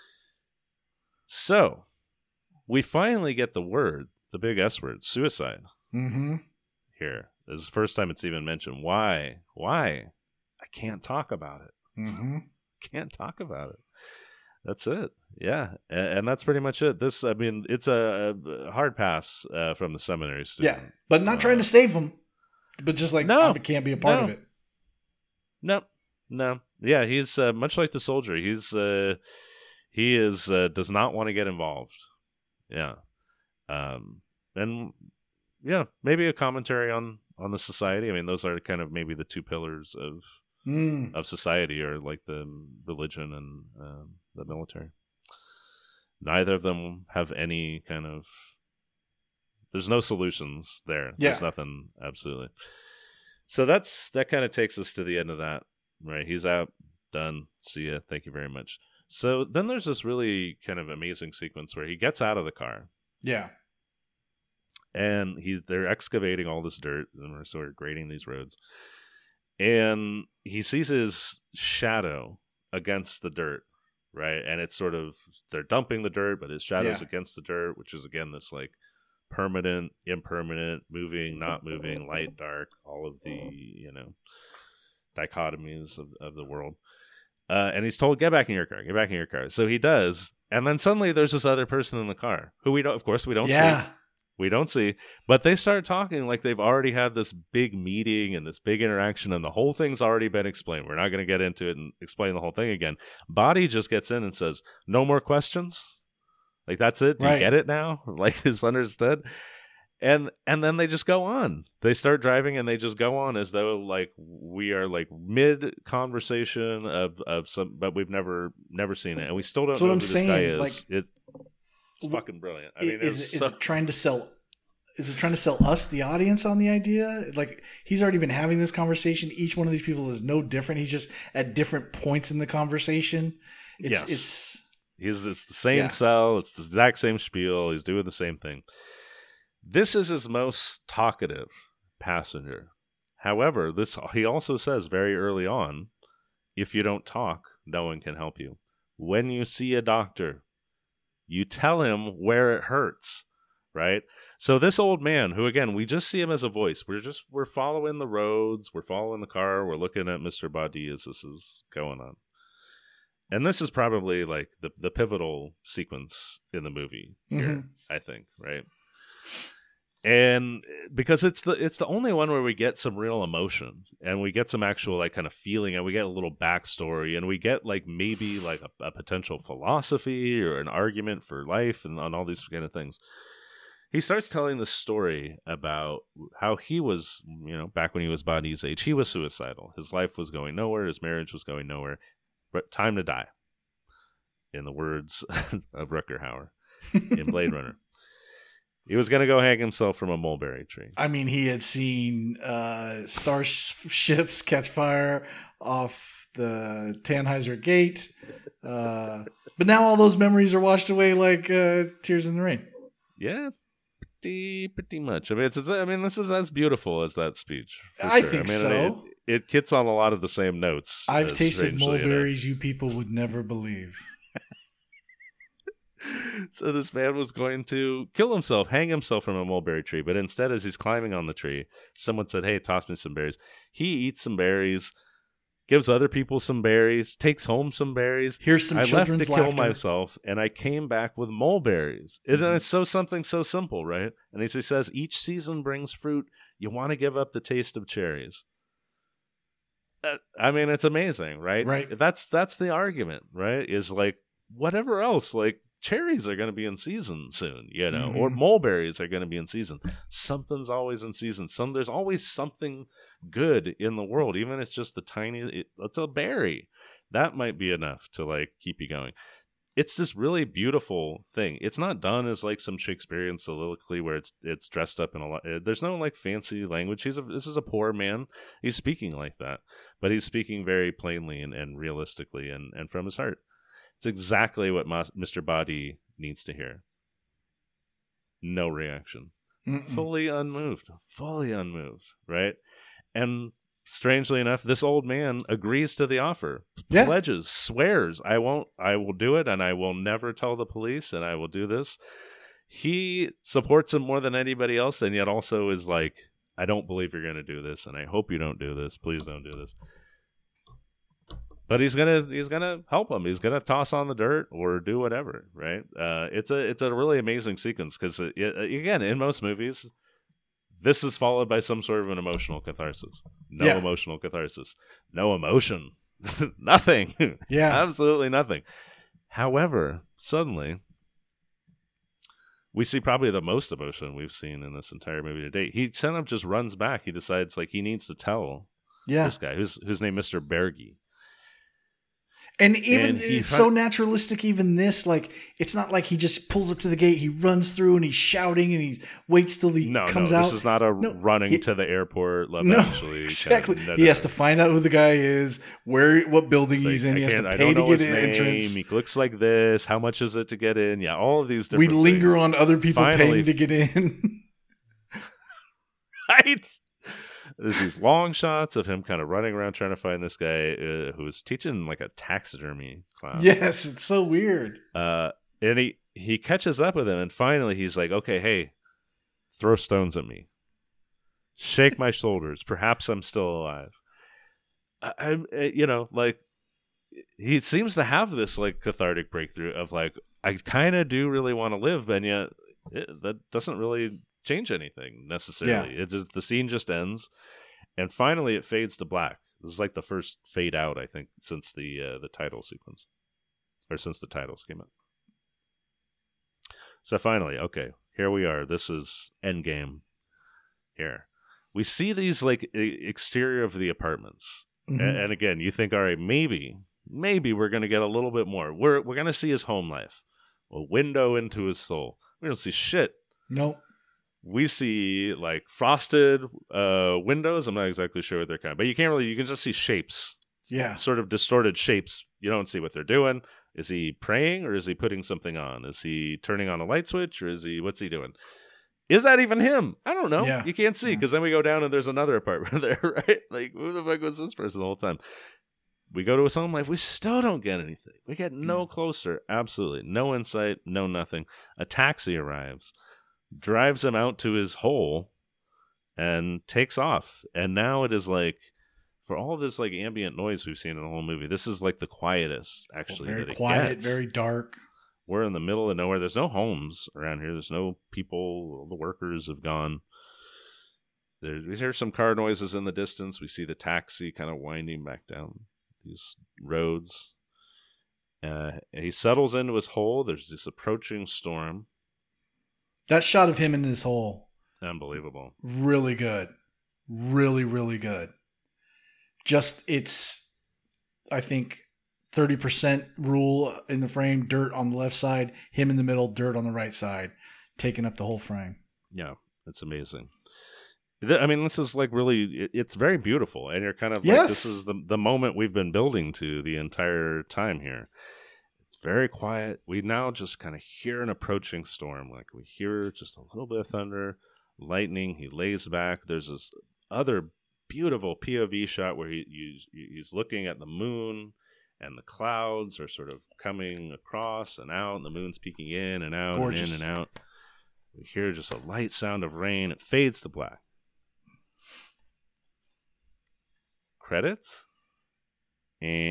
Speaker 1: So we finally get the word, the big S word, suicide.
Speaker 2: Mm-hmm.
Speaker 1: Here, this is the first time it's even mentioned. Why? Why? I can't talk about it.
Speaker 2: Mm-hmm.
Speaker 1: Can't talk about it. That's it. Yeah, and, and that's pretty much it. This, I mean, it's a, a hard pass uh, from the seminary student.
Speaker 2: Yeah, but not trying to save him, but just like
Speaker 1: No.
Speaker 2: I can't be a part
Speaker 1: No.
Speaker 2: of it.
Speaker 1: No, no. Yeah, he's uh, much like the soldier. He's uh, he is uh, does not want to get involved. Yeah, um, and yeah, maybe a commentary on on the society. I mean, those are kind of maybe the two pillars of
Speaker 2: Mm.
Speaker 1: of society, or like the religion and um, the military. Neither of them have any kind of. There's no solutions there.
Speaker 2: Yeah.
Speaker 1: There's nothing. Absolutely. So that's that kind of takes us to the end of that. Right. He's out. Done. See ya. Thank you very much. So then there's this really kind of amazing sequence where he gets out of the car
Speaker 2: Yeah.
Speaker 1: and he's they're excavating all this dirt and we're sort of grading these roads. And he sees his shadow against the dirt, right? And it's sort of, they're dumping the dirt, but his shadow's
Speaker 2: Yeah.
Speaker 1: against the dirt, which is, again, this like permanent, impermanent, moving, not moving, light, dark, all of the, you know, dichotomies of, of the world. Uh, and he's told, get back in your car, get back in your car. So he does. And then suddenly there's this other person in the car who we don't, of course, we don't see.
Speaker 2: Yeah.
Speaker 1: We don't see, but they start talking like they've already had this big meeting and this big interaction, and the whole thing's already been explained. We're not going to get into it and explain the whole thing again. Body just gets in and says, "No more questions." Like, that's it. Do
Speaker 2: Right.
Speaker 1: you get it now? Like, it's understood. And and then they just go on. They start driving and they just go on as though like we are like mid conversation of of some, but we've never never seen it, and we still don't
Speaker 2: That's
Speaker 1: know
Speaker 2: what
Speaker 1: who
Speaker 2: I'm
Speaker 1: this
Speaker 2: saying,
Speaker 1: guy is.
Speaker 2: like,
Speaker 1: it, it's fucking brilliant. I mean,
Speaker 2: is,
Speaker 1: it's
Speaker 2: is
Speaker 1: so-
Speaker 2: it trying to sell? is it trying to sell us, the audience, on the idea? Like, he's already been having this conversation. Each one of these people is no different. He's just at different points in the conversation. It's,
Speaker 1: yes.
Speaker 2: It's,
Speaker 1: he's, it's the same
Speaker 2: yeah.
Speaker 1: cell. It's the exact same spiel. He's doing the same thing. This is his most talkative passenger. However, this he also says very early on, if you don't talk, no one can help you. When you see a doctor, you tell him where it hurts, right? So this old man, who again, we just see him as a voice. We're just, we're following the roads. We're following the car. We're looking at Mister Badi as this is going on. And this is probably like the, the pivotal sequence in the movie here, mm-hmm. I think, right? And because it's the it's the only one where we get some real emotion and we get some actual like kind of feeling and we get a little backstory and we get like maybe like a, a potential philosophy or an argument for life and on all these kind of things. He starts telling the story about how he was, you know, back when he was Badi's age, he was suicidal. His life was going nowhere. His marriage was going nowhere. But time to die, in the words of Rutger Hauer in Blade Runner. He was going to go hang himself from a mulberry tree.
Speaker 2: I mean, he had seen uh, starships catch fire off the Tannhäuser Gate. Uh, but now all those memories are washed away like uh, tears in the rain.
Speaker 1: Yeah, pretty, pretty much. I mean, it's. I mean, this is as beautiful as that speech.
Speaker 2: I
Speaker 1: sure.
Speaker 2: think
Speaker 1: I mean,
Speaker 2: so.
Speaker 1: It, it hits on a lot of the same notes.
Speaker 2: I've tasted mulberries you people would never believe.
Speaker 1: So this man was going to kill himself, hang himself from a mulberry tree. But instead, as he's climbing on the tree, someone said, hey, toss me some berries. He eats some berries, gives other people some berries, takes home some berries.
Speaker 2: Here's some
Speaker 1: I
Speaker 2: children's
Speaker 1: left to
Speaker 2: laughter.
Speaker 1: kill myself, and I came back with mulberries. Mm-hmm. And it's so something so simple, right? And he says, each season brings fruit. You want to give up the taste of cherries. I mean, it's amazing, right?
Speaker 2: Right.
Speaker 1: That's, that's the argument, right? Is like, whatever else, like, cherries are going to be in season soon, you know, mm-hmm. or mulberries are going to be in season. Something's always in season. Some there's always something good in the world, even if it's just the tiny. It, it's a berry that might be enough to like keep you going. It's this really beautiful thing. It's not done as like some Shakespearean soliloquy where it's it's dressed up in a lot. There's no like fancy language. He's a, this is a poor man. He's speaking like that, but he's speaking very plainly and, and realistically and, and from his heart. It's exactly what Mister Badi needs to hear. No reaction. Mm-mm. Fully unmoved. Fully unmoved, right? And strangely enough, this old man agrees to the offer. Yeah. Pledges, swears, I won't, I will do it, and I will never tell the police, and I will do this. He supports him more than anybody else, and yet also is like, I don't believe you're going to do this, and I hope you don't do this. Please don't do this. But he's gonna he's gonna help him. He's gonna toss on the dirt or do whatever, right? Uh, it's a it's a really amazing sequence because again, in most movies, this is followed by some sort of an emotional catharsis. No yeah. emotional catharsis, no emotion, nothing. Yeah, absolutely nothing. However, suddenly we see probably the most emotion we've seen in this entire movie to date. He kind of just runs back. He decides like he needs to tell yeah. this guy who's who's named Mister Berge.
Speaker 2: And even and it's so naturalistic, even this, like, it's not like he just pulls up to the gate, he runs through and he's shouting and he waits till he
Speaker 1: no,
Speaker 2: comes
Speaker 1: no,
Speaker 2: out.
Speaker 1: This is not a
Speaker 2: no,
Speaker 1: running he, to the airport. Love
Speaker 2: no,
Speaker 1: actually.
Speaker 2: Exactly.
Speaker 1: Kind of, no,
Speaker 2: he
Speaker 1: no,
Speaker 2: has
Speaker 1: no.
Speaker 2: to find out who the guy is, where, what building
Speaker 1: like,
Speaker 2: he's in.
Speaker 1: I
Speaker 2: he has to
Speaker 1: I
Speaker 2: pay to get
Speaker 1: in
Speaker 2: entrance.
Speaker 1: He looks like this. How much is it to get in? Yeah, all of these different
Speaker 2: We linger
Speaker 1: things.
Speaker 2: on other people
Speaker 1: Finally,
Speaker 2: paying to get in.
Speaker 1: Right? There's these long shots of him kind of running around trying to find this guy uh, who's teaching like a taxidermy class.
Speaker 2: Yes, it's so weird.
Speaker 1: Uh, and he, he catches up with him, and finally he's like, okay, hey, throw stones at me. Shake my shoulders. Perhaps I'm still alive. I, I, you know, like, he seems to have this like cathartic breakthrough of like, I kind of do really want to live, and yet it, that doesn't really change anything necessarily. Yeah. It's just the scene just ends, and finally it fades to black. This is like the first fade out, I think, since the uh, the title sequence, or since the titles came out. So finally, okay, here we are. This is Endgame. Here we see these like exterior of the apartments, mm-hmm. and, and again, you think, all right, maybe, maybe we're gonna get a little bit more. We're we're gonna see his home life, a window into his soul. We don't see shit.
Speaker 2: Nope.
Speaker 1: we see like frosted uh, windows. I'm not exactly sure what they're kind of, but you can't really, you can just see shapes,
Speaker 2: Yeah.
Speaker 1: sort of distorted shapes. You don't see what they're doing. Is he praying or is he putting something on? Is he turning on a light switch or is he, what's he doing? Is that even him? I don't know.
Speaker 2: Yeah.
Speaker 1: You can't see because then we go down and there's another apartment there, right? Like, who the fuck was this person the whole time? We go to his home life. We still don't get anything. We get no closer. Absolutely. No insight, no nothing. A taxi arrives, drives him out to his hole, and takes off. And now it is like, for all this like ambient noise we've seen in the whole movie, this is like the quietest, actually.
Speaker 2: Very
Speaker 1: that it
Speaker 2: quiet,
Speaker 1: gets.
Speaker 2: very dark.
Speaker 1: We're in the middle of nowhere. There's no homes around here. There's no people. All the workers have gone. There, we hear some car noises in the distance. We see the taxi kind of winding back down these roads. Uh, he settles into his hole. There's this approaching storm.
Speaker 2: That shot of him in his hole.
Speaker 1: Unbelievable.
Speaker 2: Really good. Really, really good. Just, it's, I think, thirty percent rule in the frame, dirt on the left side, him in the middle, dirt on the right side, taking up the whole frame.
Speaker 1: Yeah, it's amazing. I mean, this is like really, it's very beautiful. And you're kind of like,
Speaker 2: Yes.
Speaker 1: this is the, the moment we've been building to the entire time here. It's very quiet. We now just kind of hear an approaching storm. Like we hear just a little bit of thunder, lightning. He lays back. There's this other beautiful P O V shot where he, he he's looking at the moon. And the clouds are sort of coming across and out, and the moon's peeking in and out
Speaker 2: Gorgeous.
Speaker 1: and in and out. We hear just a light sound of rain. It fades to black. Credits? Eh.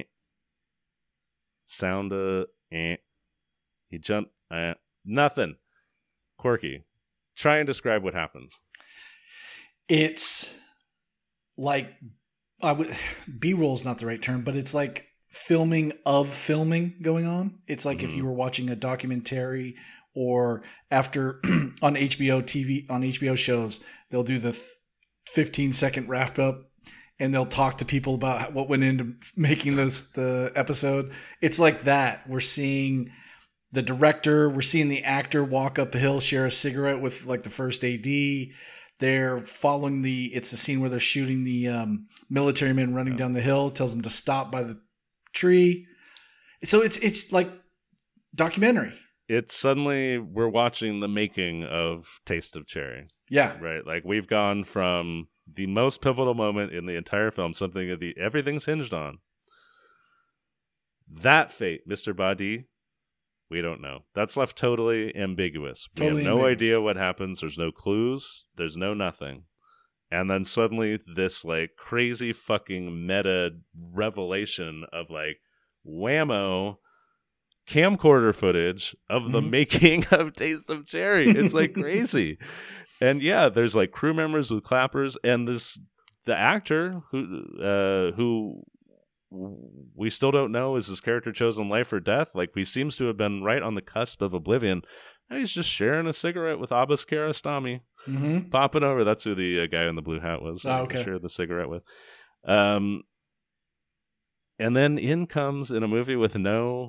Speaker 1: Sound of eh. He jumped. Eh. Nothing. Quirky. Try and describe what happens.
Speaker 2: It's like, I would, B-roll is not the right term, but it's like filming of filming going on. It's like
Speaker 1: Mm-hmm.
Speaker 2: if you were watching a documentary, or after on H B O T V, on H B O shows, they'll do the fifteen second wrap up and they'll talk to people about what went into making this, the episode. It's like that. We're seeing the director, we're seeing the actor walk up a hill, share a cigarette with like the first A D. They're following the, it's the scene where they're shooting the um, military men running
Speaker 1: Yeah.
Speaker 2: down the hill, tells them to stop by the tree. So it's it's like documentary.
Speaker 1: It's suddenly we're watching the making of Taste of Cherry,
Speaker 2: Yeah.
Speaker 1: right? Like we've gone from the most pivotal moment in the entire film, something that the everything's hinged on. That fate, Mister Badi, we don't know. That's left totally ambiguous. We
Speaker 2: Totally
Speaker 1: have no
Speaker 2: ambiguous.
Speaker 1: idea what happens. There's no clues. There's no nothing. And then suddenly this like crazy fucking meta revelation of like whammo camcorder footage of the
Speaker 2: Mhm.
Speaker 1: making of Taste of Cherry. It's like crazy. And yeah, there's like crew members with clappers and this the actor who uh who we still don't know, is his character chosen life or death? Like he seems to have been right on the cusp of oblivion. Now he's just sharing a cigarette with Abbas Kiarostami.
Speaker 2: Mm-hmm.
Speaker 1: Popping over. That's who the uh, guy in the blue hat was.
Speaker 2: Oh,
Speaker 1: I
Speaker 2: okay.
Speaker 1: shared the cigarette with. Um, and then in comes in a movie with no,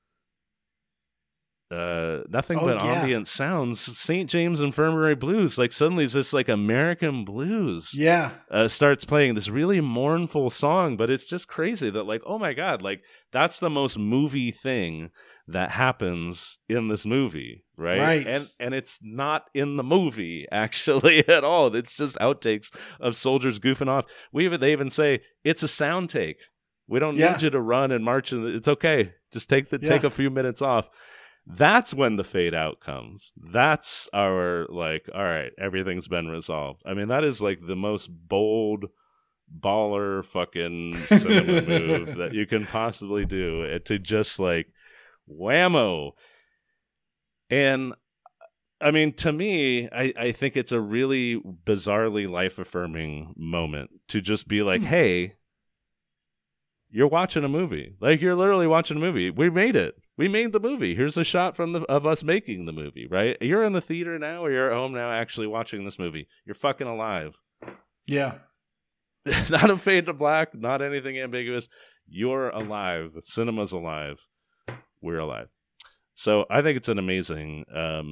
Speaker 1: uh, nothing
Speaker 2: Oh,
Speaker 1: but
Speaker 2: yeah.
Speaker 1: ambient sounds. Saint James Infirmary Blues. Like suddenly, it's this like American blues
Speaker 2: Yeah.
Speaker 1: uh, starts playing this really mournful song, but it's just crazy that like, oh my god, like that's the most movie thing that happens in this movie, right?
Speaker 2: Right.
Speaker 1: And and it's not in the movie actually at all. It's just outtakes of soldiers goofing off. We even they even say it's a sound take. We don't
Speaker 2: Yeah.
Speaker 1: need you to run and march. And it's okay. Just take the
Speaker 2: Yeah.
Speaker 1: take a few minutes off. That's when the fade out comes. That's our like, all right, everything's been resolved. I mean, that is like the most bold baller fucking cinema move that you can possibly do, uh, to just like whammo. And I mean, to me, I, I think it's a really bizarrely life-affirming moment to just be like,
Speaker 2: Hmm.
Speaker 1: hey, you're watching a movie. Like, you're literally watching a movie. We made it. We made the movie. Here's a shot from the of us making the movie, right? You're in the theater now, or you're at home now actually watching this movie. You're fucking alive.
Speaker 2: Yeah.
Speaker 1: Not a fade to black, not anything ambiguous. You're alive. Cinema's alive. We're alive. So I think it's an amazing um,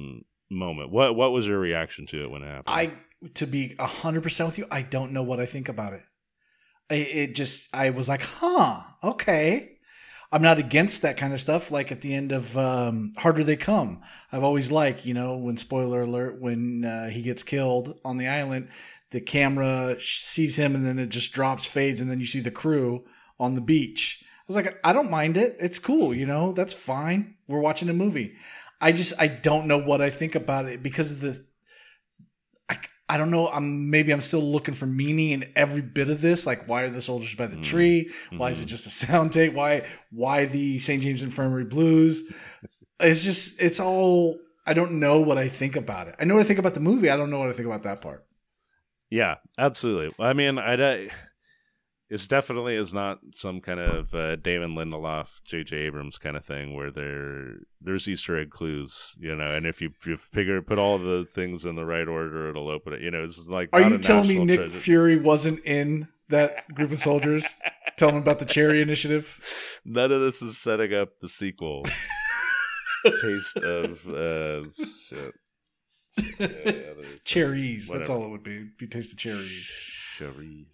Speaker 1: moment? What What was your reaction to it when it happened?
Speaker 2: I, to be one hundred percent with you, I don't know what I think about it. It, it just, I was like, huh, okay. I'm not against that kind of stuff. Like at the end of um, Harder They Come, I've always liked, you know, when, spoiler alert, when uh, he gets killed on the island, the camera sees him and then it just drops, fades, and then you see the crew on the beach. I was like, I don't mind it. It's cool, you know, that's fine. We're watching a movie. I just, I don't know what I think about it because of the, I, I don't know. I'm maybe I'm still looking for meaning in every bit of this. Like, why are the soldiers by the mm-hmm. tree? Why mm-hmm. is it just a sound tape? Why, why the Saint James Infirmary Blues? It's just, it's all, I don't know what I think about it. I know what I think about the movie. I don't know what I think about that part.
Speaker 1: Yeah, absolutely. I mean, I, I it's definitely is not some kind of uh, David Lindelof, J J Abrams kind of thing where there there's Easter egg clues, you know. And if you, you figure put all the things in the right order, it'll open it. You know, it's like.
Speaker 2: Are you telling me Nick treasure. Fury wasn't in that group of soldiers? Telling them about the Cherry Initiative.
Speaker 1: None of this is setting up the sequel. Taste of uh, shit. Yeah,
Speaker 2: cherries. Whatever. That's all it would be. It'd be taste of cherries.
Speaker 1: Cherry.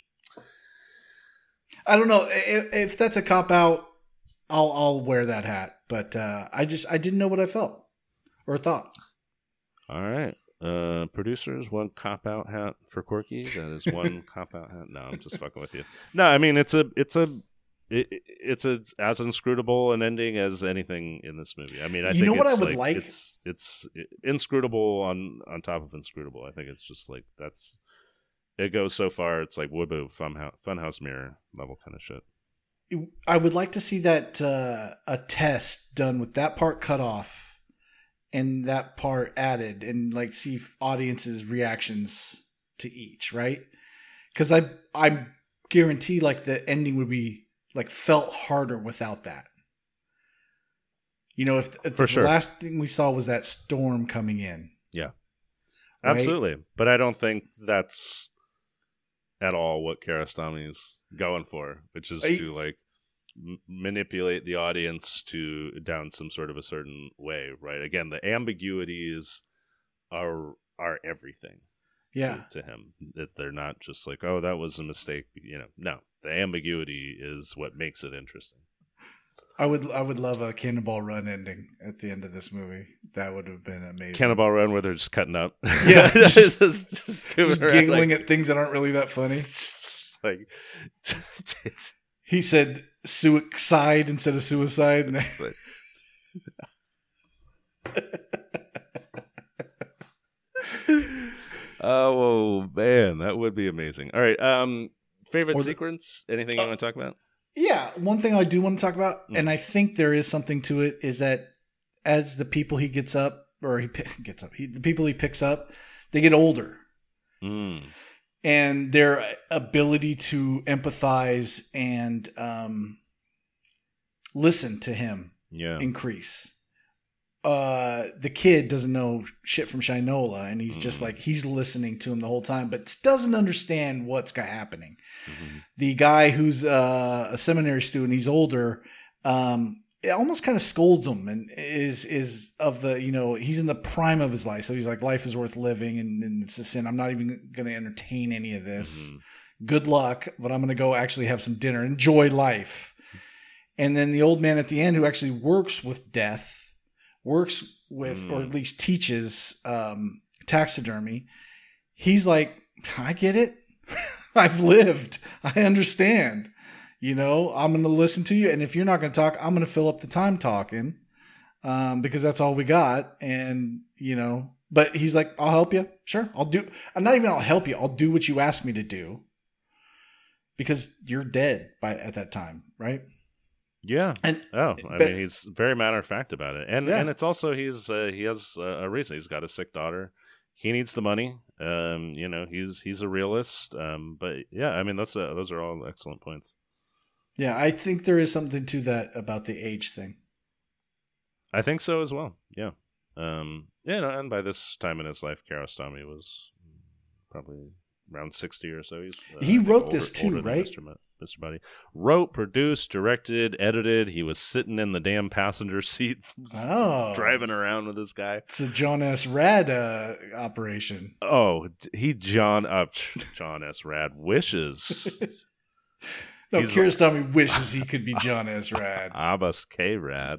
Speaker 2: I don't know if, if that's a cop out. I'll I'll wear that hat, but uh, I just I didn't know what I felt or thought.
Speaker 1: All right, uh, producers, one cop out hat for Corky. That is one cop out hat. No, I'm just fucking with you. No, I mean it's a it's a it, it's a as inscrutable an ending as anything in this movie. I mean, I
Speaker 2: you
Speaker 1: think
Speaker 2: know what
Speaker 1: it's
Speaker 2: I would
Speaker 1: like,
Speaker 2: like.
Speaker 1: It's it's inscrutable on on top of inscrutable. I think it's just like that's. It goes so far, it's like Woohoo Funhouse, Funhouse Mirror level kind of shit.
Speaker 2: I would like to see that uh, a test done with that part cut off and that part added, and like see audiences' reactions to each, right? Because I I guarantee like the ending would be like felt harder without that. You know, if, if
Speaker 1: For
Speaker 2: the
Speaker 1: sure.
Speaker 2: last thing we saw was that storm coming in,
Speaker 1: yeah,
Speaker 2: right?
Speaker 1: Absolutely. But I don't think that's at all what Kiarostami's going for, which is
Speaker 2: I,
Speaker 1: to like m- manipulate the audience to down some sort of a certain way, right? Again, the ambiguities are are everything.
Speaker 2: Yeah,
Speaker 1: to, to him, if they're not just like, oh, that was a mistake, you know. No, the ambiguity is what makes it interesting.
Speaker 2: I would I would love a Cannonball Run ending at the end of this movie. That would have been amazing.
Speaker 1: Cannonball Run where they're just cutting up.
Speaker 2: Yeah, just,
Speaker 1: just, just,
Speaker 2: just giggling like, at things that aren't really that funny.
Speaker 1: Like
Speaker 2: he said suicide instead of suicide. And
Speaker 1: oh man, that would be amazing. All right, um, favorite
Speaker 2: the,
Speaker 1: sequence? Anything you
Speaker 2: uh,
Speaker 1: want to talk about?
Speaker 2: Yeah, one thing I do want to talk about, mm. and I think there is something to it, is that as the people he gets up, or he gets up, he, the people he picks up, they get older.
Speaker 1: Mm.
Speaker 2: And their ability to empathize and um, listen to him
Speaker 1: yeah.
Speaker 2: increase. Uh, the kid doesn't know shit from Shinola, and he's mm. just like, he's listening to him the whole time, but doesn't understand what's happening. Mm-hmm. The guy who's uh, a seminary student, he's older, um, it almost kind of scolds him and is is of the, you know, he's in the prime of his life. So he's like, life is worth living, and, and it's a sin. I'm not even going to entertain any of this. Mm-hmm. Good luck, but I'm going to go actually have some dinner, enjoy life. And then the old man at the end, who actually works with death, works with, mm. or at least teaches um, taxidermy. He's like, I get it. I've lived. I understand. You know, I'm going to listen to you. And if you're not going to talk, I'm going to fill up the time talking um, because that's all we got. And, you know, but he's like, I'll help you. Sure. I'll do. I'm not even I'll help you. I'll do what you ask me to do because you're dead by at that time. Right.
Speaker 1: Yeah.
Speaker 2: And,
Speaker 1: oh, I but, mean, he's very matter of fact about it. And
Speaker 2: yeah.
Speaker 1: and it's also, he's uh, he has a reason. He's got a sick daughter. He needs the money. Um, you know, he's he's a realist. Um, but yeah, I mean, that's a, those are all excellent points.
Speaker 2: Yeah, I think there is something to that about the age thing.
Speaker 1: I think so as well. Yeah. Um, yeah, no, and by this time in his life, Kiarostami was probably around sixty or so. He's, uh,
Speaker 2: he wrote
Speaker 1: older,
Speaker 2: this too, right?
Speaker 1: But Mister Buddy. Wrote, produced, directed, edited. He was sitting in the damn passenger seat,
Speaker 2: oh.
Speaker 1: driving around with this guy.
Speaker 2: It's a John S. Rad uh, operation.
Speaker 1: Oh, he John uh, John S. Rad wishes.
Speaker 2: no,
Speaker 1: He's
Speaker 2: Kiarostami wishes he could be John S. Rad.
Speaker 1: Abbas K. Rad.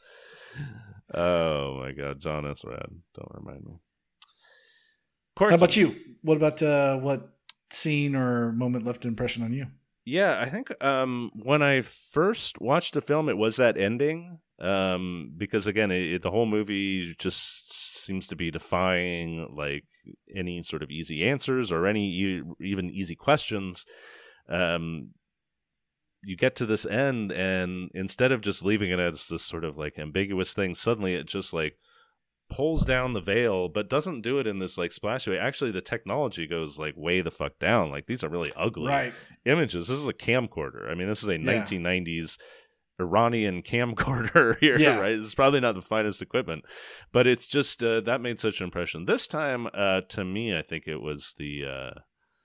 Speaker 1: Oh my God, John S. Rad. Don't remind me. Corky.
Speaker 2: How about you? What about uh, what scene or moment left an impression on you?
Speaker 1: Yeah, I think um, when I first watched the film, it was that ending. Um, because again, it, it, the whole movie just seems to be defying like any sort of easy answers or any even easy questions. Um, you get to this end, and instead of just leaving it as this sort of like ambiguous thing, suddenly it just like pulls down the veil, but doesn't do it in this like splashy way. Actually, the technology goes like way the fuck down. Like these are really ugly
Speaker 2: right.
Speaker 1: images. This is a camcorder. I mean, this is a yeah. nineteen nineties Iranian camcorder here, yeah. right? It's probably not the finest equipment, but it's just uh, that made such an impression. This time, uh, to me, I think it was the uh,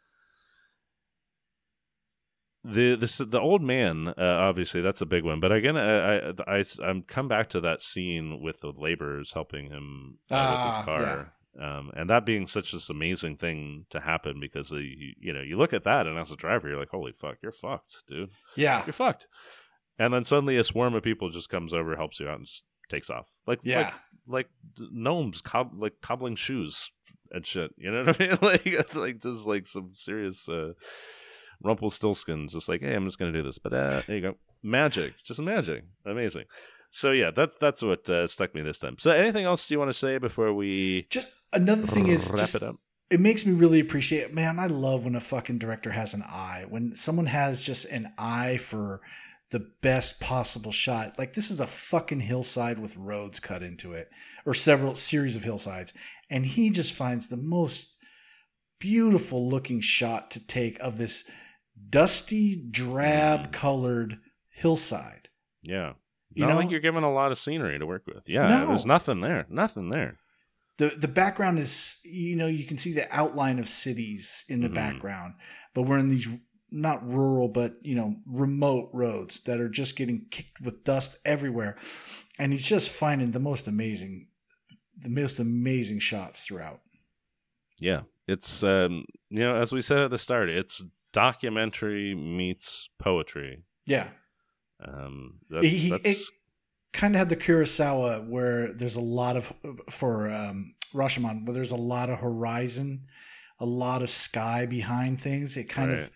Speaker 1: the the the old man. Uh, obviously, that's a big one. But again, I I, I I'm come back to that scene with the laborers helping him uh, ah, with his car. Yeah. Um, and that being such this amazing thing to happen because, uh, you, you know, you look at that and as a driver, you're like, holy fuck, you're fucked, dude.
Speaker 2: Yeah.
Speaker 1: You're fucked. And then suddenly a swarm of people just comes over, helps you out, and just takes off. Like,
Speaker 2: yeah.
Speaker 1: like, like gnomes, cob- like cobbling shoes and shit. You know what I mean? like, like just like some serious uh, Rumpelstiltskin. Just like, hey, I'm just gonna do this. But uh, there you go, magic, just magic, amazing. So yeah, that's that's what uh, stuck me this time. So anything else you want to say before we
Speaker 2: just another thing is
Speaker 1: wrap
Speaker 2: just,
Speaker 1: it up?
Speaker 2: It makes me really appreciate. Man, I love when a fucking director has an eye. When someone has just an eye for the best possible shot. Like this is a fucking hillside with roads cut into it, or several series of hillsides, and he just finds the most beautiful looking shot to take of this dusty, drab colored hillside.
Speaker 1: Yeah.
Speaker 2: You
Speaker 1: Not
Speaker 2: know?
Speaker 1: like you're given a lot of scenery to work with. Yeah,
Speaker 2: No.
Speaker 1: There's nothing there. Nothing there.
Speaker 2: The the background is, you know, you can see the outline of cities in the mm-hmm. background, but we're in these not rural, but, you know, remote roads that are just getting kicked with dust everywhere. And he's just finding the most amazing, the most amazing shots throughout.
Speaker 1: Yeah. It's, um, you know, as we said at the start, it's documentary meets poetry.
Speaker 2: Yeah.
Speaker 1: Um, that's,
Speaker 2: he,
Speaker 1: that's...
Speaker 2: It kind of had the Kurosawa where there's a lot of, for um, Rashomon, where there's a lot of horizon, a lot of sky behind things. It kind right. of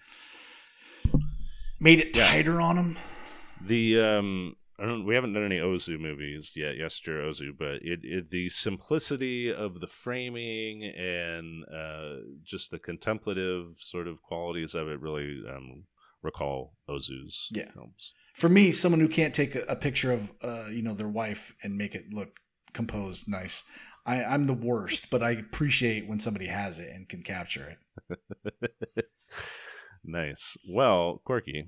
Speaker 2: made it tighter yeah. on him.
Speaker 1: The um, I don't. We haven't done any Ozu movies yet. Yasuhiro Ozu, but it, it the simplicity of the framing and uh, just the contemplative sort of qualities of it really um, recall Ozu's
Speaker 2: yeah.
Speaker 1: films.
Speaker 2: For me, someone who can't take a, a picture of uh, you know, their wife and make it look composed, nice. I, I'm the worst, but I appreciate when somebody has it and can capture it.
Speaker 1: Nice. Well, Corky,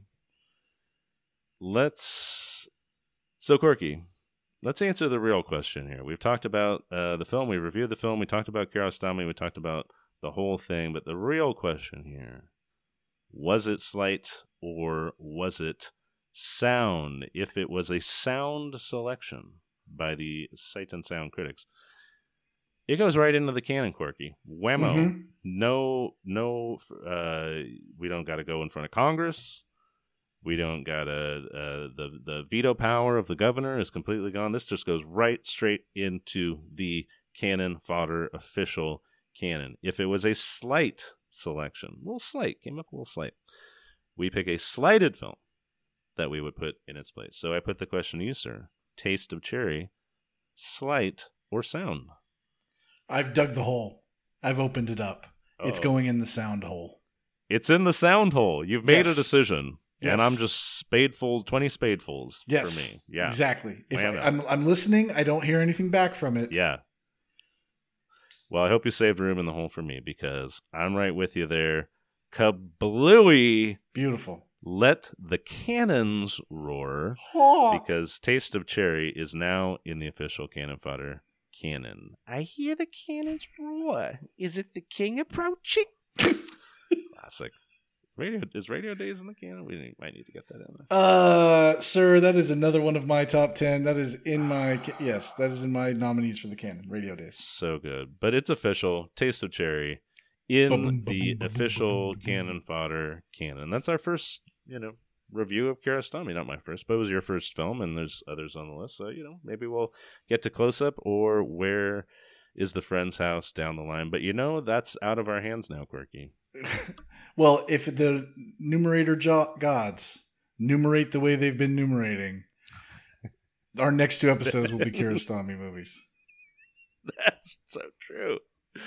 Speaker 1: let's... So, Corky, let's answer the real question here. We've talked about uh, the film. We reviewed the film. We talked about Kiarostami. We talked about the whole thing. But the real question here, was it slight or was it sound? If it was a sound selection by the Sight and Sound critics, it goes right into the canon, Corky. Whammo. Mm-hmm. No, no, uh, we don't got to go in front of Congress. We don't got to, uh, the, the veto power of the governor is completely gone. This just goes right straight into the canon fodder official canon. If it was a slight selection, a little slight, came up a little slight, we pick a slighted film that we would put in its place. So I put the question to you, sir. Taste of Cherry, slight or sound?
Speaker 2: I've dug the hole. I've opened it up. Uh-oh. It's going in the sound hole.
Speaker 1: It's in the sound hole. You've made
Speaker 2: yes.
Speaker 1: a decision.
Speaker 2: Yes.
Speaker 1: And I'm just spadeful, twenty spadefuls
Speaker 2: yes.
Speaker 1: for me. Yeah,
Speaker 2: exactly. If I, I'm, I'm listening, I don't hear anything back from it.
Speaker 1: Yeah. Well, I hope you saved room in the hole for me because I'm right with you there. Kablooey.
Speaker 2: Beautiful.
Speaker 1: Let the cannons roar oh. because Taste of Cherry is now in the official Cannon Fodder canon. I hear the cannons roar. Is it the king approaching? Classic. Radio is Radio Days in the canon? We need, might need to get that in there.
Speaker 2: Uh, sir, that is another one of my top ten. That is in my ca- yes, that is in my nominees for the canon. Radio Days.
Speaker 1: So good, but it's official. Taste of Cherry in
Speaker 2: Ba-boom,
Speaker 1: the
Speaker 2: ba-boom,
Speaker 1: official
Speaker 2: ba-boom,
Speaker 1: Cannon Fodder canon. That's our first, you know, review of Kiarostami. Not my first, but it was your first film, and there's others on the list. So you know, maybe we'll get to Close Up or Where Is the Friend's House down the line. But you know, that's out of our hands now, Quirky.
Speaker 2: Well, if the numerator jo- gods numerate the way they've been numerating, our next two episodes will be Kiarostami movies.
Speaker 1: That's so true.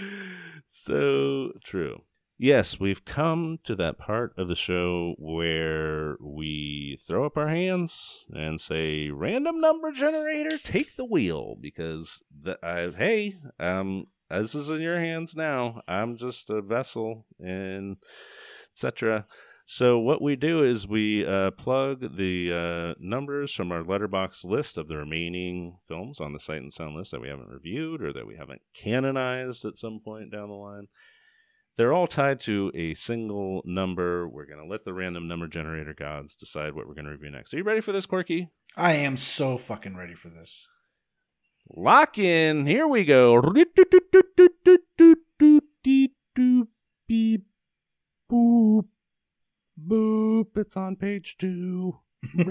Speaker 1: So true. Yes, we've come to that part of the show where we throw up our hands and say, random number generator, take the wheel. Because, the, I, hey, um, this is in your hands now. I'm just a vessel, and et cetera. So what we do is we uh, plug the uh, numbers from our letterbox list of the remaining films on the Sight and Sound list that we haven't reviewed or that we haven't canonized at some point down the line. They're all tied to a single number. We're going to let the random number generator gods decide what we're going to review next. Are you ready for this, Quirky?
Speaker 2: I am so fucking ready for this.
Speaker 1: Lock in. Here we go. Beep, boop, boop. It's on page two.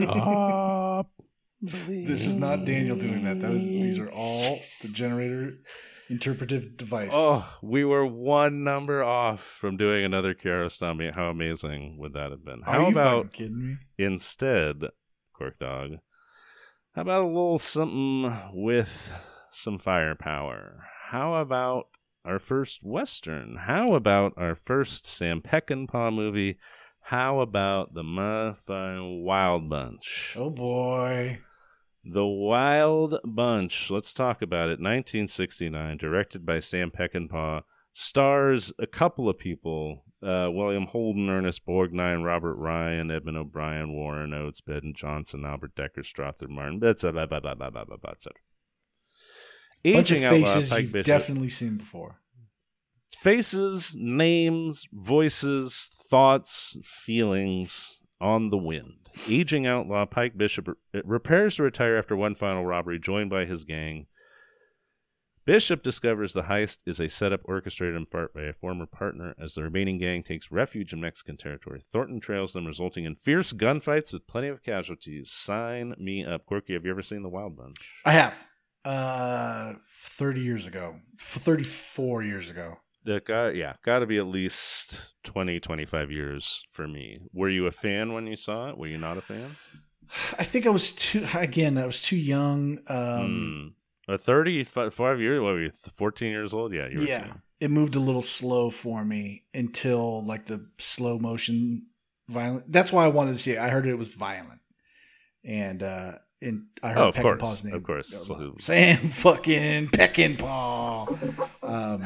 Speaker 2: This is not Daniel doing that. That is, these are all the generator interpretive device.
Speaker 1: Oh, we were one number off from doing another Kiarostami. How amazing would that have been? How
Speaker 2: are you
Speaker 1: about
Speaker 2: fucking kidding me?
Speaker 1: Instead, Cork Dog, how about a little something with some firepower? How about our first Western? How about our first Sam Peckinpah movie? How about the motherfucking Wild Bunch?
Speaker 2: Oh boy.
Speaker 1: The Wild Bunch. Let's talk about it. nineteen sixty-nine, directed by Sam Peckinpah, stars a couple of people. Uh, William Holden, Ernest Borgnine, Robert Ryan, Edmund O'Brien, Warren Oates, Ben Johnson, Albert Decker, Strother Martin. Blah, blah, blah, blah, blah, blah, blah, blah, et cetera.
Speaker 2: Bunch of
Speaker 1: Aging outlaw
Speaker 2: faces
Speaker 1: Pike
Speaker 2: you've
Speaker 1: Bishop.
Speaker 2: definitely seen before.
Speaker 1: Faces, names, voices, thoughts, feelings on the wind. Aging outlaw Pike Bishop re- prepares to retire after one final robbery, joined by his gang. Bishop discovers the heist is a setup orchestrated in part by a former partner as the remaining gang takes refuge in Mexican territory. Thornton trails them, resulting in fierce gunfights with plenty of casualties. Sign me up. Quirky, have you ever seen The Wild Bunch?
Speaker 2: I have. Uh, thirty years ago. thirty-four years ago.
Speaker 1: That got, yeah, got to be at least twenty, twenty-five years for me. Were you a fan when you saw it? Were you not a fan?
Speaker 2: I think I was too, again, I was too young.
Speaker 1: Mm.
Speaker 2: Um,
Speaker 1: Uh, thirty-five years? What were you, fourteen years old? Yeah. You were
Speaker 2: yeah.
Speaker 1: young.
Speaker 2: It moved a little slow for me until like the slow motion violent. That's why I wanted to see it. I heard it was violent. And, uh, and I heard
Speaker 1: Oh, of
Speaker 2: Peckinpah's
Speaker 1: course.
Speaker 2: name.
Speaker 1: Of course.
Speaker 2: Uh,
Speaker 1: So-
Speaker 2: Sam fucking Peckinpah. Um,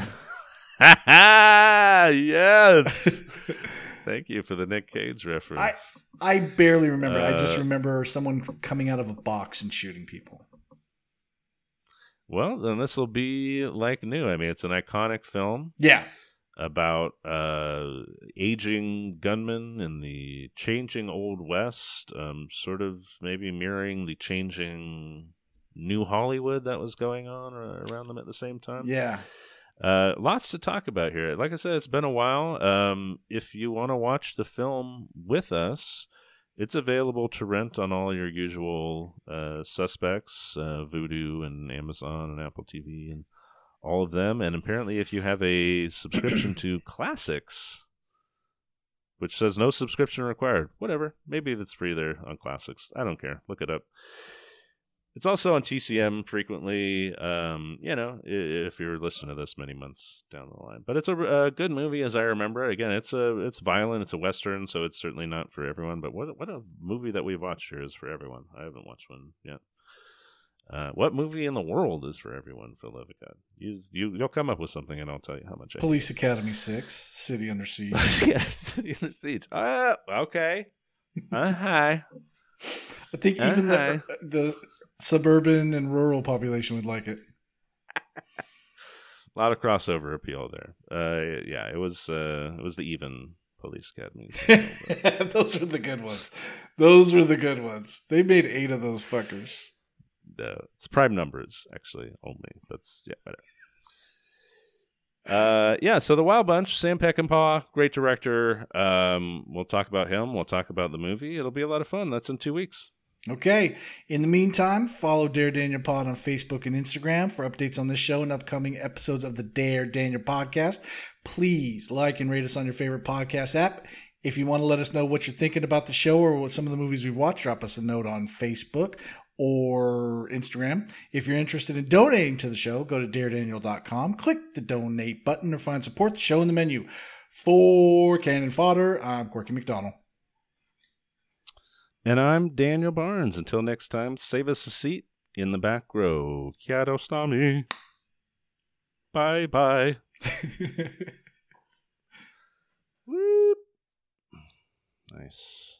Speaker 1: yes. Thank you for the Nick Cage reference.
Speaker 2: I I barely remember. I just
Speaker 1: Uh,
Speaker 2: remember someone coming out of a box and shooting people.
Speaker 1: Well, then this will be like new. I mean, it's an iconic film
Speaker 2: Yeah.
Speaker 1: about uh, aging gunmen in the changing Old West, um, sort of maybe mirroring the changing New Hollywood that was going on around them at the same time.
Speaker 2: Yeah.
Speaker 1: Uh, lots to talk about here. Like I said, it's been a while. Um, if you want to watch the film with us, it's available to rent on all your usual uh, suspects, uh, Vudu and Amazon and Apple T V and all of them. And apparently if you have a subscription to Classics, which says no subscription required, whatever. Maybe it's free there on Classics. I don't care. Look it up. It's also on T C M frequently, um, you know, if you're listening to this many months down the line. But it's a, a good movie, as I remember. Again, it's a it's violent, it's a Western, so it's certainly not for everyone. But what what a movie that we've watched here is for everyone. I haven't watched one yet. Uh, what movie in the world is for everyone, Phil Levicut? You, you, you'll come up with something, and I'll tell you how much I hate
Speaker 2: Police Academy six, City Under Siege.
Speaker 1: it. Yeah, City Under Siege. Ah, okay. Uh, hi.
Speaker 2: I think even
Speaker 1: Uh-huh.
Speaker 2: the the suburban and rural population would like it.
Speaker 1: A lot of crossover appeal there. Uh, yeah, it was uh, it was the even Police Academy.
Speaker 2: Those were the good ones. Those were the good ones. They made eight of those fuckers.
Speaker 1: No, it's prime numbers, actually, only. That's, yeah, whatever. Uh, yeah, so The Wild Bunch, Sam Peckinpah, great director. Um, we'll talk about him. We'll talk about the movie. It'll be a lot of fun. That's in two weeks.
Speaker 2: Okay. In the meantime, follow Dare Daniel Pod on Facebook and Instagram for updates on this show and upcoming episodes of the Dare Daniel Podcast. Please like and rate us on your favorite podcast app. If you want to let us know what you're thinking about the show or what some of the movies we've watched, drop us a note on Facebook or Instagram. If you're interested in donating to the show, go to dare daniel dot com, click the donate button, or find support the show in the menu. For Cannon Fodder, I'm Corky McDonald.
Speaker 1: And I'm Daniel Barnes. Until next time, save us a seat in the back row. Chiarostami. Bye bye. Whoop. Nice.